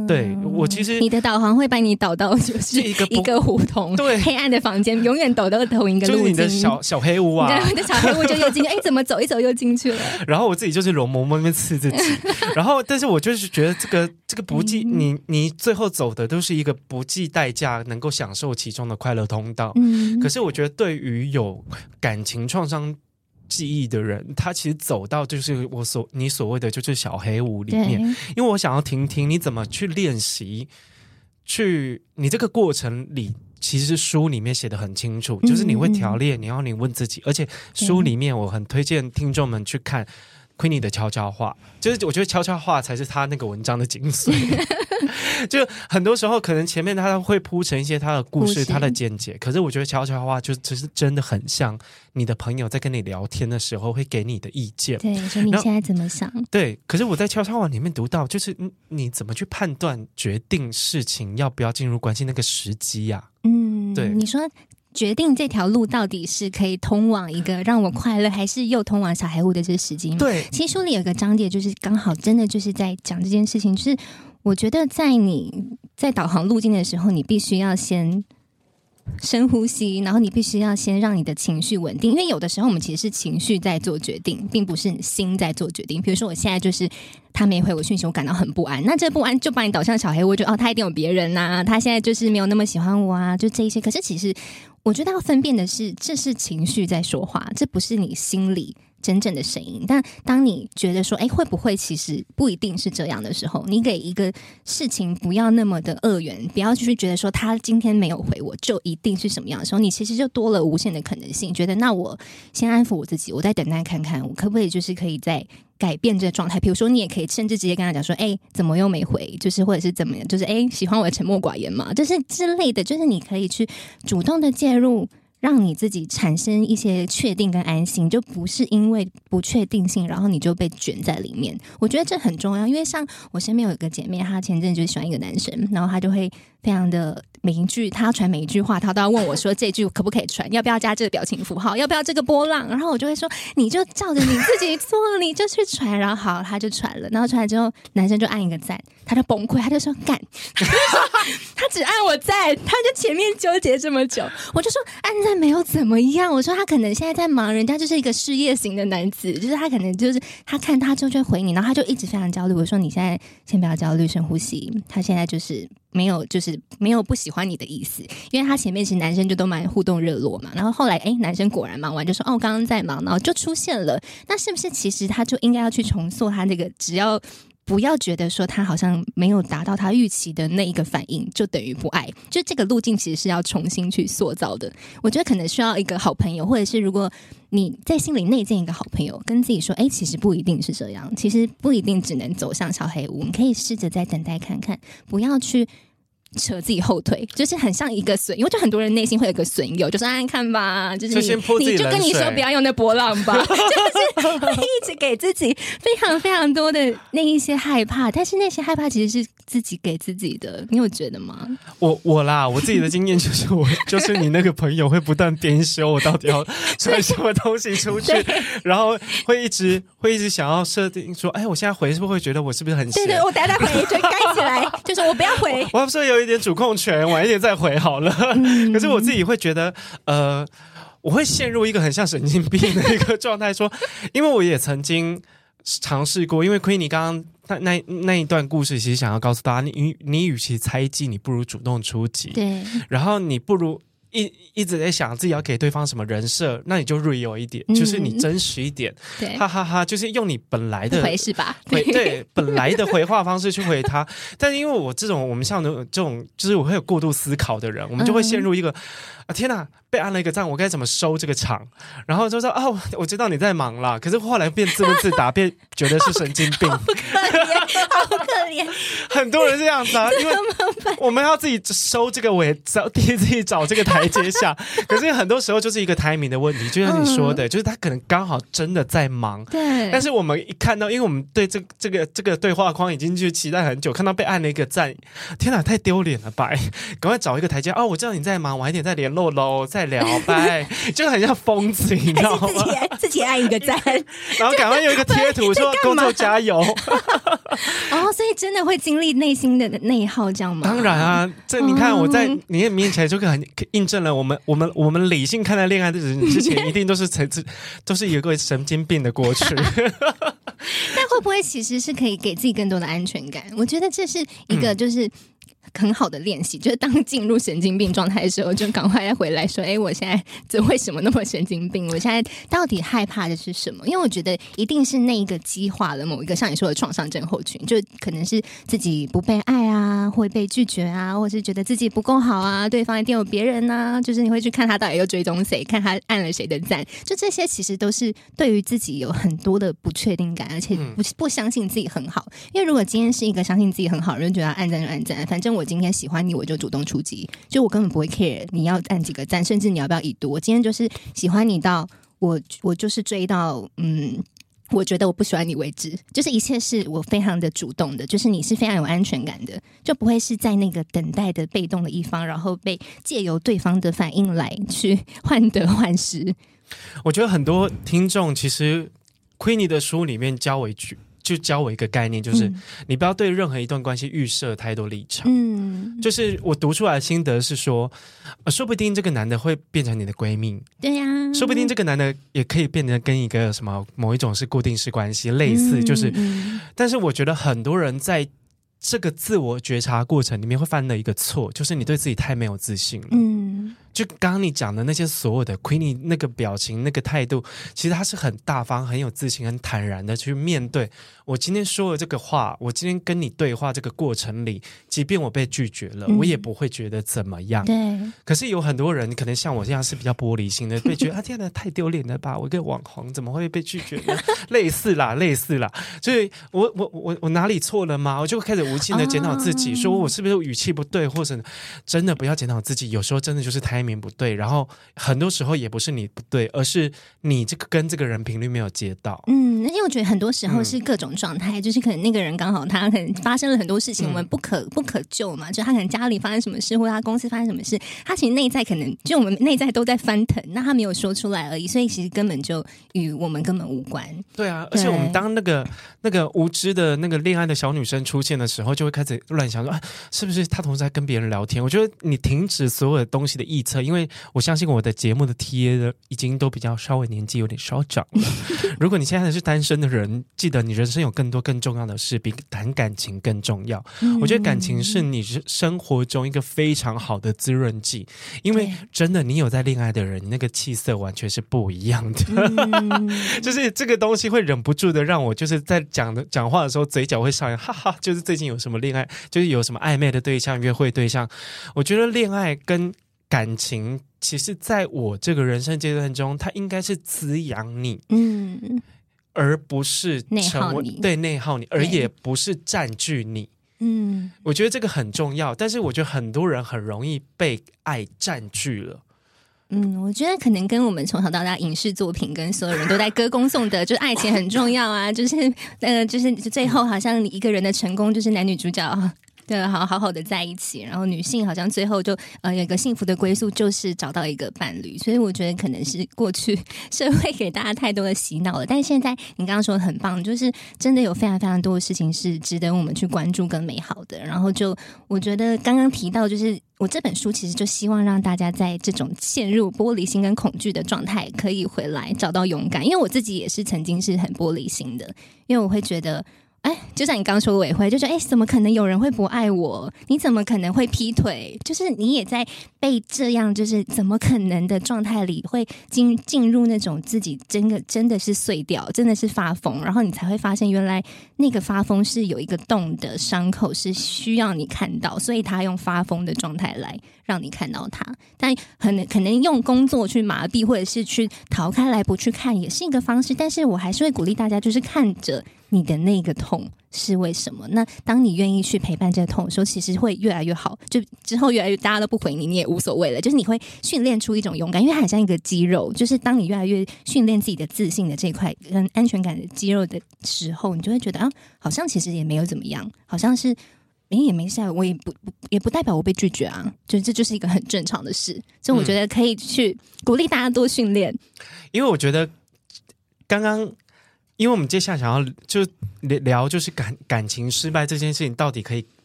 B: 对，我其实
C: 你的导航会把你导到就是一个胡同，对，黑暗的房间，永远导到同一个路径，
B: 就是你的小黑屋啊，
C: 你的小黑屋就又进去，怎么走一走又进去了。
B: 然后我自己就是容嬷嬷那边刺自己，然后但是我就是觉得这个不计你最后走的都是一个不计代价能够享受其中的快乐通道。可是我觉得对于有感情创伤记忆的人，他其实走到就是你所谓的就是小黑屋里面，因为我想要听听你怎么去练习，你这个过程里其实书里面写得很清楚，就是你会条列，你问自己，而且书里面我很推荐听众们去看Queenie 的悄悄话，就是我觉得悄悄话才是他那个文章的精髓。就很多时候可能前面他会铺成一些他的故事他的见解，可是我觉得悄悄话就只是真的很像你的朋友在跟你聊天的时候会给你的意见，
C: 对，说你现在怎么想。
B: 对，可是我在悄悄话里面读到就是你怎么去判断决定事情要不要进入关系那个时机啊。对，
C: 你说决定这条路到底是可以通往一个让我快乐，还是又通往小黑屋的这个时机吗？
B: 对，
C: 其实书里有个章节就是刚好真的就是在讲这件事情，就是我觉得在你在导航路径的时候，你必须要先深呼吸，然后你必须要先让你的情绪稳定，因为有的时候我们其实是情绪在做决定，并不是心在做决定。比如说我现在就是他没回我讯息，我感到很不安，那这不安就把你导向小黑屋，就他一定有别人啊，他现在就是没有那么喜欢我啊，就这一些。可是其实我觉得要分辨的是，这是情绪在说话，这不是你心里真正的声音。但当你觉得说会不会其实不一定是这样的时候，你给一个事情不要那么的二元，不要去觉得说他今天没有回我就一定是什么样的时候，你其实就多了无限的可能性，觉得那我先安抚我自己，我再等待看看我可不可以就是可以再改变这个状态。比如说你也可以甚至直接跟他讲说怎么又没回，就是或者是怎么样，就是喜欢我的沉默寡言嘛，就是之类的，就是你可以去主动的介入，让你自己产生一些确定跟安心，就不是因为不确定性然后你就被卷在里面。我觉得这很重要，因为像我身边有一个姐妹，她前阵就是喜欢一个男生，然后她就会非常的每一句她要传每一句话，她都要问我说这句可不可以传，要不要加这个表情符号，要不要这个波浪，然后我就会说你就照着你自己做你就去传，然后好她就传了，然后传了之后男生就按一个赞，他就崩溃，他就说干他只按我赞，他就前面纠结这么久，我就说按赞没有怎么样，我说他可能现在在忙，人家就是一个事业型的男子，就是他可能就是他看他就会回你，然后他就一直非常焦虑，我说你现在先不要焦虑，深呼吸，他现在就是没有不喜欢你的意思，因为他前面其实男生就都蛮互动热络嘛，然后后来男生果然忙完就说我刚刚在忙，然后就出现了，那是不是其实他就应该要去重塑他那个，只要不要觉得说他好像没有达到他预期的那一个反应就等于不爱，就这个路径其实是要重新去塑造的。我觉得可能需要一个好朋友，或者是如果你在心里内建一个好朋友，跟自己说其实不一定是这样，其实不一定只能走向小黑屋，你可以试着再等待看看，不要去扯自己后腿，就是很像一个损，因为就很多人内心会有个损友，就是看吧，就是你就跟你说不要用那波浪吧，就是会一直给自己非常非常多的那一些害怕，但是那些害怕其实是自己给自己的，你有觉得吗？
B: 我自己的经验就是就是你那个朋友会不断编修我到底要传什么东西出去，然后会一直想要设定说我现在回是不是会觉得我是不是很闲，
C: 对，我等下再回就盖起来就说我不要回，
B: 我是不是有一点主控权，晚一点再回好了。可是我自己会觉得我会陷入一个很像神经病的一个状态，说因为我也曾经尝试过，因为Queenie刚刚那一段故事其实想要告诉大家，你与其猜忌，你不如主动出击，
C: 对，
B: 然后你不如一直在想自己要给对方什么人设，那你就 real 一点，就是你真实一点，
C: 对，
B: 哈哈哈，就是用你本来的
C: 回是吧？
B: 对，本来的回话方式去回他。但因为我们像这种就是我会有过度思考的人，我们就会陷入一个天哪，被按了一个赞，我该怎么收这个场？然后就说我知道你在忙啦，可是后来变自问自答，变觉得是神经病，
C: 好可怜，
B: 很多人这样子啊，因为我们要自己收这个尾，自己找这个台阶下。可是很多时候就是一个 timing 的问题，就像你说的，就是他可能刚好真的在忙，
C: 对。
B: 但是我们一看到，因为我们对这个对话框已经去期待很久，看到被按了一个赞，天哪，太丢脸了吧！赶快找一个台阶我知道你在忙，晚一点再联络喽，再聊拜，就很像疯子，你知道吗？
C: 自己按一个赞，
B: 然后赶快用一个贴图说工作加油。
C: 所以真的会经历会内心的内耗这样吗？
B: 当然啊，这你看我在你面前就很印证了我们理性看待恋爱的人之前，一定都是有个神经病的过去。
C: 但会不会其实是可以给自己更多的安全感？我觉得这是一个就是很好的练习，就是当进入神经病状态的时候，就赶快回来说：“我现在为什么那么神经病？我现在到底害怕的是什么？”因为我觉得一定是那一个激化了某一个像你说的创伤症候群，就可能是自己不被爱啊，会被拒绝啊，或是觉得自己不够好啊，对方一定有别人啊，就是你会去看他到底又追踪谁，看他按了谁的赞，就这些其实都是对于自己有很多的不确定感，而且不相信自己很好。因为如果今天是一个相信自己很好的人，觉得按赞就按赞，反正我今天喜欢你，我就主动出击，就我根本不会 care 你要按几个赞，甚至你要不要已读。我今天就是喜欢你到我就是追到我觉得我不喜欢你为止，就是一切是我非常的主动的，就是你是非常有安全感的，就不会是在那个等待的被动的一方，然后被借由对方的反应来去患得患失。
B: 我觉得很多听众其实 Queenie 的书里面教我一个概念，就是你不要对任何一段关系预设太多立场。就是我读出来的心得是说，说不定这个男的会变成你的闺蜜，
C: 对呀，
B: 说不定这个男的也可以变成跟一个什么某一种是固定式关系类似，就是但是我觉得很多人在这个自我觉察过程里面会犯了一个错，就是你对自己太没有自信了。就刚刚你讲的那些所有的 Queenie 那个表情那个态度，其实他是很大方很有自信很坦然的去面对我今天说的这个话，我今天跟你对话这个过程里，即便我被拒绝了，我也不会觉得怎么样。
C: 对。
B: 可是有很多人可能像我这样是比较玻璃心的，被觉得天哪太丢脸了吧，我一个网红怎么会被拒绝呢？类似啦所以我哪里错了吗？我就开始无尽的检讨自己，说我是不是语气不对，或者真的不要检讨自己，有时候真的就是timing不对，然后很多时候也不是你不对，而是你这个跟这个人频率没有接到。
C: 因为我觉得很多时候是各种状态，就是可能那个人刚好他可能发生了很多事情，我们不可救嘛，就他可能家里发生什么事，或他公司发生什么事，他其实内在可能就我们内在都在翻腾，那他没有说出来而已，所以其实根本就与我们根本无关。
B: 对啊，而且我们当那个无知的那个恋爱的小女生出现的时候，就会开始乱想说，是不是他同时在跟别人聊天？我觉得你停止所有的东西的臆测，因为我相信我的节目的 TA 已经都比较稍微年纪有点稍长了。如果你现在是单身的人，记得你人生有更多更重要的事，比谈感情更重要。我觉得感情是你生活中一个非常好的滋润剂，因为真的你有在恋爱的人，你那个气色完全是不一样的。就是这个东西会忍不住的让我就是在讲话的时候嘴角会上扬，哈哈，就是最近有什么恋爱，就是有什么暧昧的对象约会对象。我觉得恋爱跟感情其实在我这个人生阶段中，它应该是滋养你，而不是
C: 内耗你，
B: 对，内耗你，而也不是占据你。我觉得这个很重要，但是我觉得很多人很容易被爱占据了。
C: 我觉得可能跟我们从小到大影视作品跟所有人都在歌功颂德，就是爱情很重要啊，就是最后好像你一个人的成功就是男女主角对，好好的在一起，然后女性好像最后就有一个幸福的归宿，就是找到一个伴侣。所以我觉得可能是过去社会给大家太多的洗脑了，但是现在你刚刚说的很棒，就是真的有非常非常多的事情是值得我们去关注跟美好的。然后就我觉得刚刚提到，就是我这本书其实就希望让大家在这种陷入玻璃心跟恐惧的状态，可以回来找到勇敢。因为我自己也是曾经是很玻璃心的，因为我会觉得。就像你刚刚说的，我也会就觉得怎么可能有人会不爱我？你怎么可能会劈腿？就是你也在被这样就是怎么可能的状态里，会进入那种自己真的是碎掉，真的是发疯，然后你才会发现原来那个发疯是有一个洞的伤口，是需要你看到，所以他用发疯的状态来让你看到他。但可能用工作去麻痹，或者是去逃开来不去看，也是一个方式。但是我还是会鼓励大家，就是看着你的那个痛是为什么？那当你愿意去陪伴这个痛的时候，其实会越来越好。就之后越来越大家都不回你，你也无所谓了。就是你会训练出一种勇敢，因为它很像一个肌肉。就是当你越来越训练自己的自信的这块跟安全感的肌肉的时候，你就会觉得好像其实也没有怎么样，好像是也没事，我也不代表我被拒绝啊。就这就是一个很正常的事。所以我觉得可以去鼓励大家多训练。
B: 因为我觉得刚刚。因为我们接下来想要就聊就是感情失败这件事情到底可以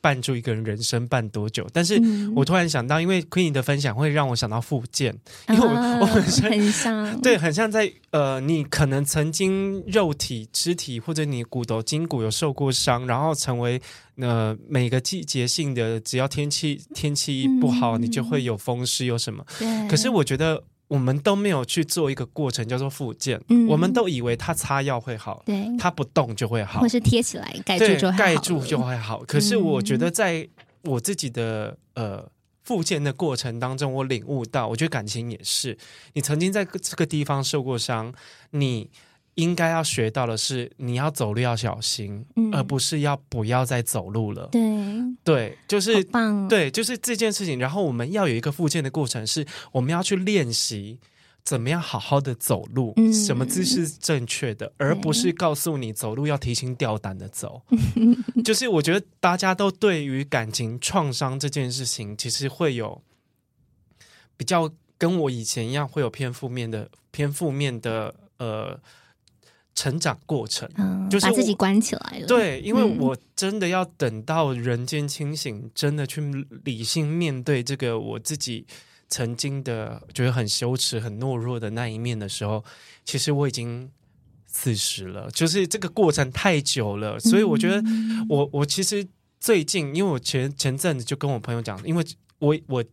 B: 绊住一个人人生绊多久。但是我突然想到，因为 Queenie 的分享会让我想到复健，因为我本身
C: 很像，
B: 对，很像在你可能曾经肉体、肢体或者你骨头、筋骨有受过伤，然后成为每个季节性的，只要天气不好，你就会有风湿有什么。可是我觉得我们都没有去做一个过程叫做复健，我们都以为它擦药会好，
C: 对，
B: 它不动就会好，
C: 或是贴起来盖住就好了，
B: 盖住就会好。可是我觉得在我自己的复健的过程当中，我领悟到，我觉得感情也是，你曾经在这个地方受过伤，你应该要学到的是，你要走路要小心，而不是不要再走路了。对，就是
C: 好棒哦，
B: 对，就是这件事情。然后我们要有一个复健的过程，是我们要去练习怎么样好好的走路，什么姿势正确的，而不是告诉你走路要提心吊胆的走。就是我觉得大家都对于感情创伤这件事情，其实会有比较跟我以前一样，会有偏负面的成长过程，就是
C: 把自己关起来了。
B: 对，因为我真的要等到人间清醒，真的去理性面对这个我自己曾经的觉得很羞耻、很懦弱的那一面的时候，其实我已经40了，就是这个过程太久了，所以我觉得我其实最近，因为我前阵子就跟我朋友讲，因为我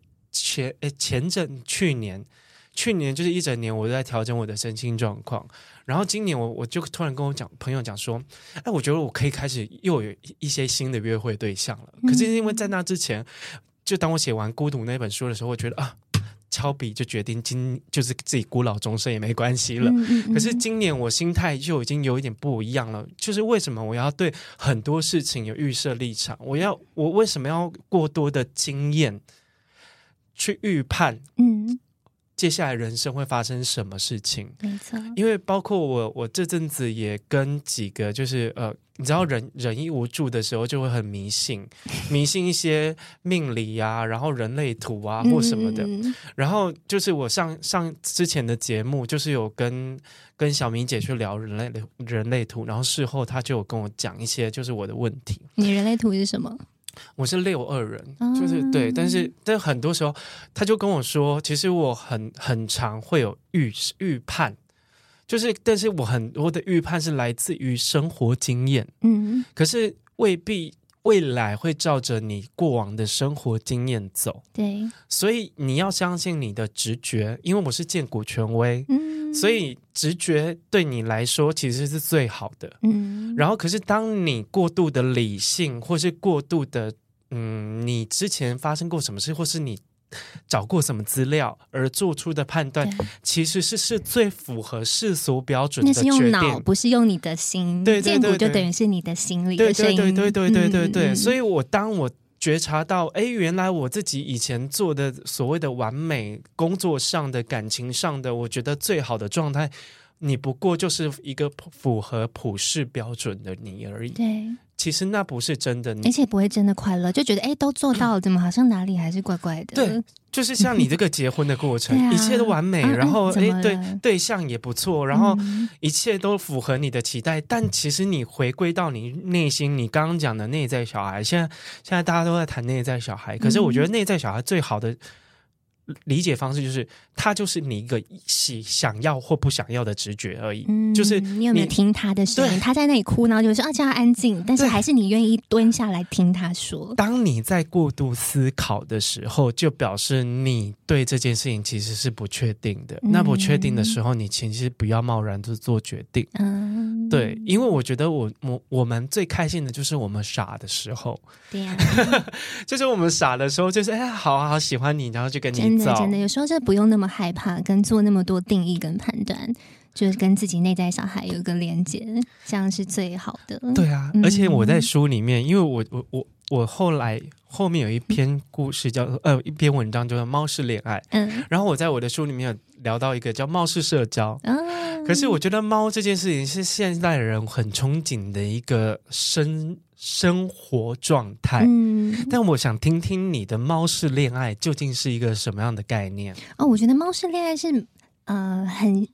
B: 去年就是一整年我都在调整我的身心状况，然后今年我就突然跟朋友讲说，哎，我觉得我可以开始又有一些新的约会对象了。可是因为在那之前，就当我写完《孤独》那本书的时候，我觉得敲笔就决定就是自己孤老终生也没关系了。可是今年我心态就已经有一点不一样了，就是为什么我要对很多事情有预设立场？我为什么要过多的经验去预判？接下来人生会发生什么事情？
C: 没错，
B: 因为包括我这阵子也跟几个就是你知道忍一无助的时候就会很迷信一些命理啊，然后人类图啊或什么的。然后就是我上之前的节目，就是有跟小明姐去聊人类图，然后事后她就有跟我讲一些就是我的问题。
C: 你人类图是什么？
B: 我是62人，就是对，但很多时候他就跟我说，其实我很常会有预判，就是但是我的预判是来自于生活经验，可是未必未来会照着你过往的生活经验走，
C: 对，
B: 所以你要相信你的直觉，因为我是荐股权威，所以直觉对你来说其实是最好的，然后可是当你过度的理性，或是过度的你之前发生过什么事，或是你找过什么资料而做出的判断，其实是最符合世俗标准的决定。
C: 那是用脑，不是用你的心。
B: 对对对对，
C: 荐股就等于是你的心里的声音。
B: 对，所以当我觉察到，原来我自己以前做的所谓的完美，工作上的、感情上的，我觉得最好的状态，你不过就是一个符合普世标准的你而已。
C: 对，
B: 其实那不是真的你，
C: 而且不会真的快乐，就觉得都做到了，怎么好像哪里还是怪怪的。
B: 对，就是像你这个结婚的过程，一切都完美，然后对象也不错，然后一切都符合你的期待，但其实你回归到你内心，你刚刚讲的内在小孩，现在大家都在谈内在小孩，可是我觉得内在小孩最好的理解方式就是，他就是你一个想要或不想要的直觉而已。就是
C: 你有没有听他的声音？他在那里哭，然后就说叫他安静，但是还是你愿意蹲下来听他说。
B: 当你在过度思考的时候，就表示你对这件事情其实是不确定的。那不确定的时候，你其实不要贸然就做决定。对，因为我觉得我们最开心的就是我们傻的时候。
C: 对呀，
B: 就是我们傻的时候，就是好喜欢你，然后就跟你走。
C: 真的，有时候就不用那么害怕，跟做那么多定义跟判断，就是跟自己内在小孩有一个连结，这样是最好的。
B: 对啊，而且我在书里面，因为我后面有一篇故事一篇文章叫做《猫式恋爱》，然后我在我的书里面有聊到一个叫猫式社交。可是我觉得猫这件事情是现代人很憧憬的一个生活状态，但我想听听你的猫式恋爱究竟是一个什么样的概念？
C: 我觉得猫式恋爱是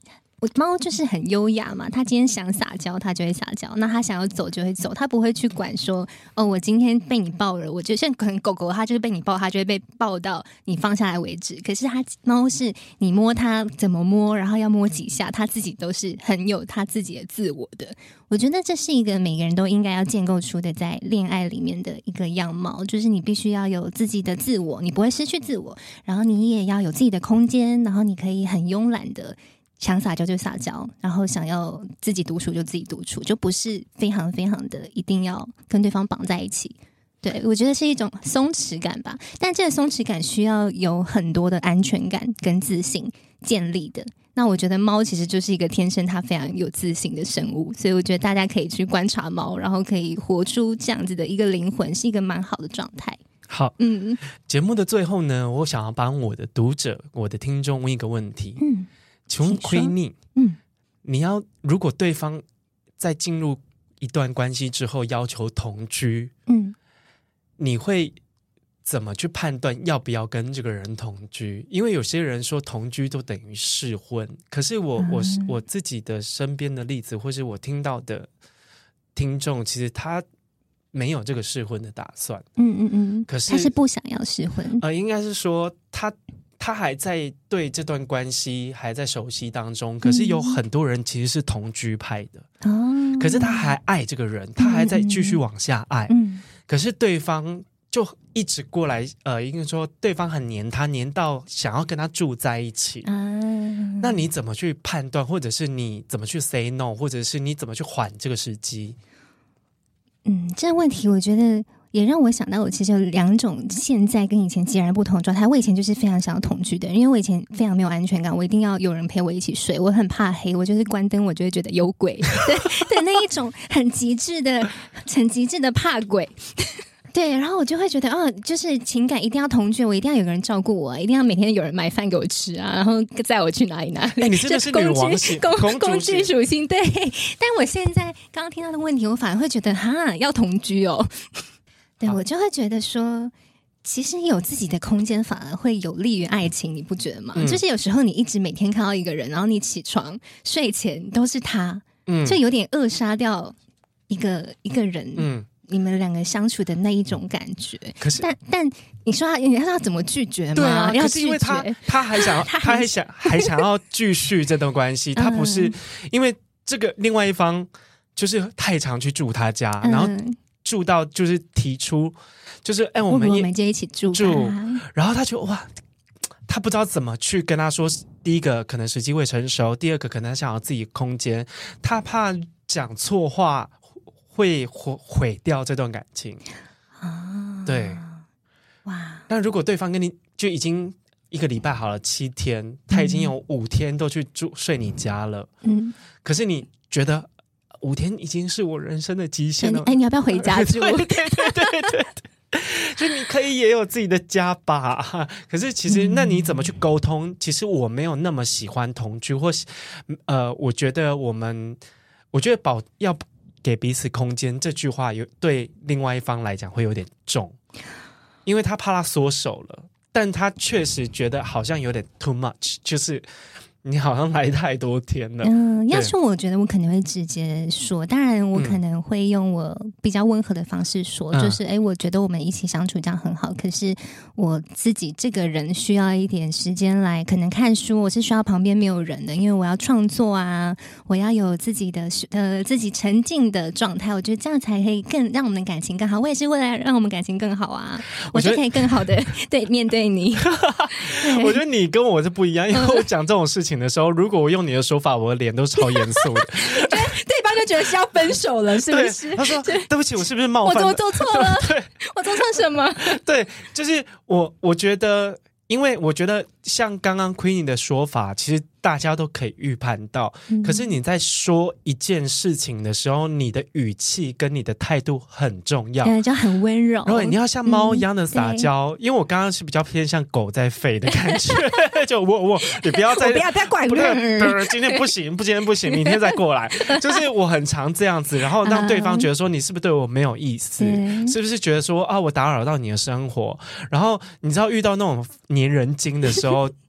C: 猫就是很优雅嘛，它今天想撒娇它就会撒娇，那它想要走就会走，它不会去管说哦我今天被你抱了，我就像可能狗狗它就是被你抱它就会被抱到你放下来为止，可是它猫是你摸它怎么摸，然后要摸几下，它自己都是很有它自己的自我的。我觉得这是一个每个人都应该要建构出的在恋爱里面的一个样貌，就是你必须要有自己的自我，你不会失去自我，然后你也要有自己的空间，然后你可以很慵懒的想撒娇就撒娇，然后想要自己独处就自己独处，就不是非常非常的一定要跟对方绑在一起。对，我觉得是一种松弛感吧，但这个松弛感需要有很多的安全感跟自信建立的。那我觉得猫其实就是一个天生它非常有自信的生物，所以我觉得大家可以去观察猫，然后可以活出这样子的一个灵魂，是一个蛮好的状态。
B: 好，节目的最后呢，我想要帮我的读者、我的听众问一个问题，请问 Queenie，你要如果对方在进入一段关系之后要求同居，你会怎么去判断要不要跟这个人同居？因为有些人说同居都等于试婚，可是我自己的身边的例子，或是我听到的听众，其实他没有这个试婚的打算。可是他
C: 是不想要试婚。
B: 应该是说他还在对这段关系还在熟悉当中，可是有很多人其实是同居派的。可是他还爱这个人，他还在继续往下爱。可是对方就一直过来，应该说对方很黏他，黏到想要跟他住在一起。那你怎么去判断，或者是你怎么去 say no， 或者是你怎么去缓这个时机？
C: 这个问题我觉得也让我想到，我其实有两种现在跟以前截然不同的状态。我以前就是非常想要同居的人，因为我以前非常没有安全感，我一定要有人陪我一起睡，我很怕黑，我就是关灯我就会觉得有鬼对那一种很极致的怕鬼对，然后我就会觉得就是情感一定要同居，我一定要有个人照顾我，一定要每天有人买饭给我吃啊，然后载我去哪里
B: 你真的是女王型
C: 工具属性。对，但我现在刚刚听到的问题，我反而会觉得要同居哦。对，我就会觉得说其实有自己的空间反而会有利于爱情，你不觉得吗？就是有时候你一直每天看到一个人，然后你起床睡前都是他，就有点扼杀掉一个人你们两个相处的那一种感觉。
B: 可是
C: 但你说你要怎么拒绝吗？
B: 对啊，
C: 要
B: 可是因为他还想要继续这段关系，他不是因为这个另外一方就是太常去住他家，然后住到就是提出就是我们
C: 就一起住，
B: 然后他就哇，他不知道怎么去跟他说。第一个可能时机未成熟，第二个可能他想要自己空间，他怕讲错话会毁掉这段感情对，哇！那如果对方跟你就已经1个礼拜好了7天，他已经有5天都去睡你家了，可是你觉得5天已经是我人生的极限了，
C: 你要不要回家住？
B: 对，就你可以也有自己的家吧。可是其实那你怎么去沟通？其实我没有那么喜欢同居，或我觉得要给彼此空间这句话对另外一方来讲会有点重，因为他怕他缩手了，但他确实觉得好像有点 too much， 就是你好像来太多天了。
C: 要是我觉得我可能会直接说，当然我可能会用我比较温和的方式说，就是我觉得我们一起相处这样很好，可是我自己这个人需要一点时间来可能看书，我是需要旁边没有人的，因为我要创作啊，我要有自己的自己沉浸的状态，我觉得这样才可以更让我们的感情更好。我也是为了让我们感情更好啊，我就可以更好的面对你
B: 我觉得你跟我是不一样，因为我讲这种事情的时候，如果我用你的说法，我的脸都超严肃的
C: 对方就觉得是要分手了，是不是？
B: 他说对不起，我是不是冒犯了？
C: 我做错了
B: 对，
C: 我做错什么？
B: 对，就是我觉得，因为我觉得像刚刚 Queenie 的说法，其实大家都可以预判到，可是你在说一件事情的时候，你的语气跟你的态度很重要，
C: 就很温柔，
B: 然后你要像猫一样的撒娇，因为我刚刚是比较偏向狗在吠的感觉就你不要再
C: 管我，
B: 今天不行，明天再过来就是我很常这样子，然后让对方觉得说你是不是对我没有意思，是不是觉得说我打扰到你的生活，然后你知道遇到那种黏人精的时候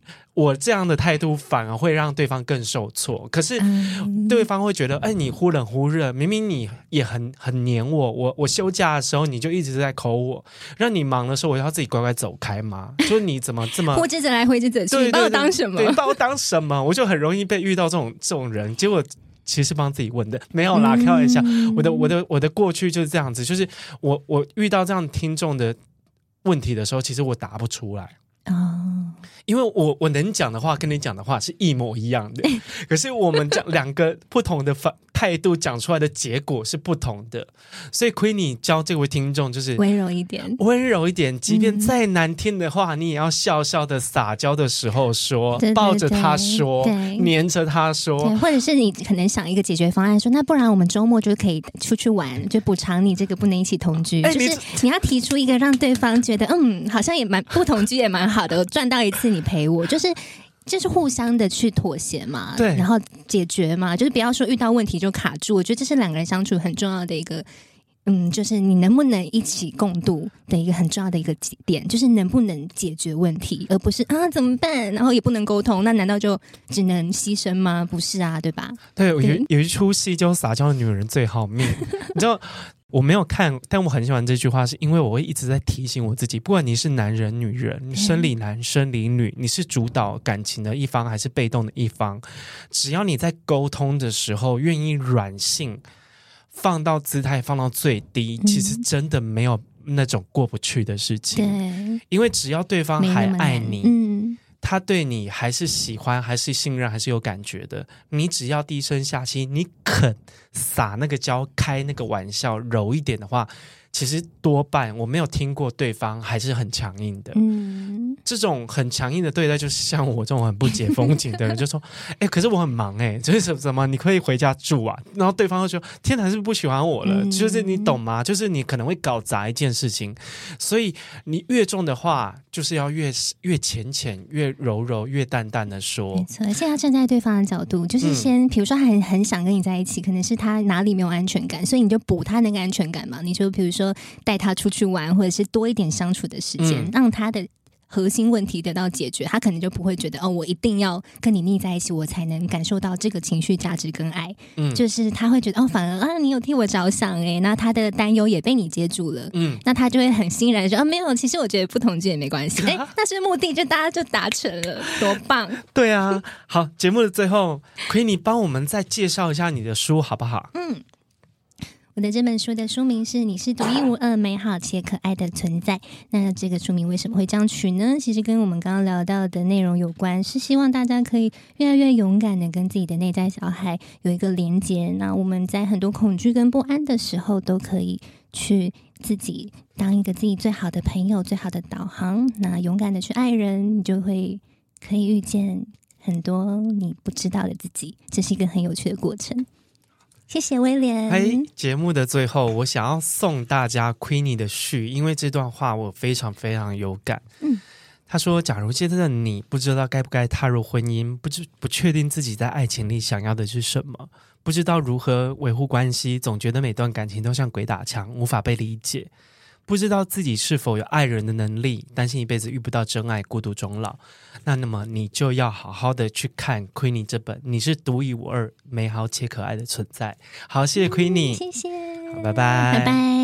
B: 我这样的态度反而会让对方更受挫，可是对方会觉得哎，你忽冷忽热，明明你也很黏我休假的时候你就一直在 call 我，让你忙的时候我要自己乖乖走开吗？就你怎么这么
C: 呼之则来挥之则去，你把我当什么？
B: 对，把我当什么？我就很容易被遇到这种人，结果其实帮自己问的，没有啦，开玩笑。我的过去就是这样子，就是我遇到这样听众的问题的时候，其实我答不出来。因为我能讲的话跟你讲的话是一模一样的，可是我们讲两个不同的态度讲出来的结果是不同的，所以 Queenie 教这位听众就是
C: 温柔一点，
B: 温柔一点，即便再难听的话，你也要笑笑的撒娇的时候说，
C: 对对对，
B: 抱着他说，
C: 对，
B: 黏着他说，
C: 对，或者是你可能想一个解决方案，说那不然我们周末就可以出去玩，就补偿你这个不能一起同居，就是你要提出一个让对方觉得好像也蛮不同居也蛮好的，我赚到一次你陪我，就是互相的去妥协嘛，
B: 对，
C: 然后解决嘛，就是不要说遇到问题就卡住。我觉得这是两个人相处很重要的一个，就是你能不能一起共度的一个很重要的一个点，就是能不能解决问题，而不是怎么办，然后也不能沟通，那难道就只能牺牲吗？不是啊，对吧？
B: 对，有一出戏叫《撒娇的女人最好命》，你知道。我没有看，但我很喜欢这句话，是因为我会一直在提醒我自己，不管你是男人女人，生理男生理女，你是主导感情的一方还是被动的一方，只要你在沟通的时候愿意软性放到姿态放到最低，其实真的没有那种过不去的事情。
C: 对，
B: 因为只要对方还爱你，他对你还是喜欢还是信任还是有感觉的，你只要低声下气，你肯撒那个娇开那个玩笑柔一点的话，其实多半我没有听过对方还是很强硬的。这种很强硬的对待就是像我这种很不解风情的人就说可是我很忙就是什么你可以回家住啊，然后对方就说天哪，是不是不喜欢我了，就是你懂吗，就是你可能会搞砸一件事情，所以你越重的话就是要越浅浅越柔柔越淡淡的说。
C: 没错，而且要站在对方的角度，就是先比如说他很想跟你在一起，可能是他哪里没有安全感，所以你就补他那个安全感嘛，你就比如说带他出去玩，或者是多一点相处的时间，让他的核心问题得到解决，他可能就不会觉得我一定要跟你腻在一起，我才能感受到这个情绪价值跟爱。就是他会觉得反而你有替我着想那他的担忧也被你接住了。那他就会很欣然说没有，其实我觉得不同居也没关系。那是目的，就大家就达成了，多棒！
B: 对啊，好，节目的最后，Queenie帮我们再介绍一下你的书好不好？
C: 我的这本书的书名是你是独一无二美好且可爱的存在。那这个书名为什么会这样取呢？其实跟我们刚刚聊到的内容有关，是希望大家可以越来越勇敢的跟自己的内在小孩有一个连结。那我们在很多恐惧跟不安的时候都可以去自己当一个自己最好的朋友，最好的导航。那勇敢的去爱人，你就会可以遇见很多你不知道的自己，这是一个很有趣的过程。谢谢威廉。
B: 节目的最后我想要送大家 Queenie 的序，因为这段话我非常非常有感。他说假如现在的你不知道该不该踏入婚姻，不确定自己在爱情里想要的是什么，不知道如何维护关系，总觉得每段感情都像鬼打墙，无法被理解，不知道自己是否有爱人的能力，担心一辈子遇不到真爱，孤独终老，那么你就要好好的去看 Queenie 这本你是独一无二美好且可爱的存在。好，谢谢 Queenie。
C: 谢谢，
B: 好，拜拜，
C: 拜拜。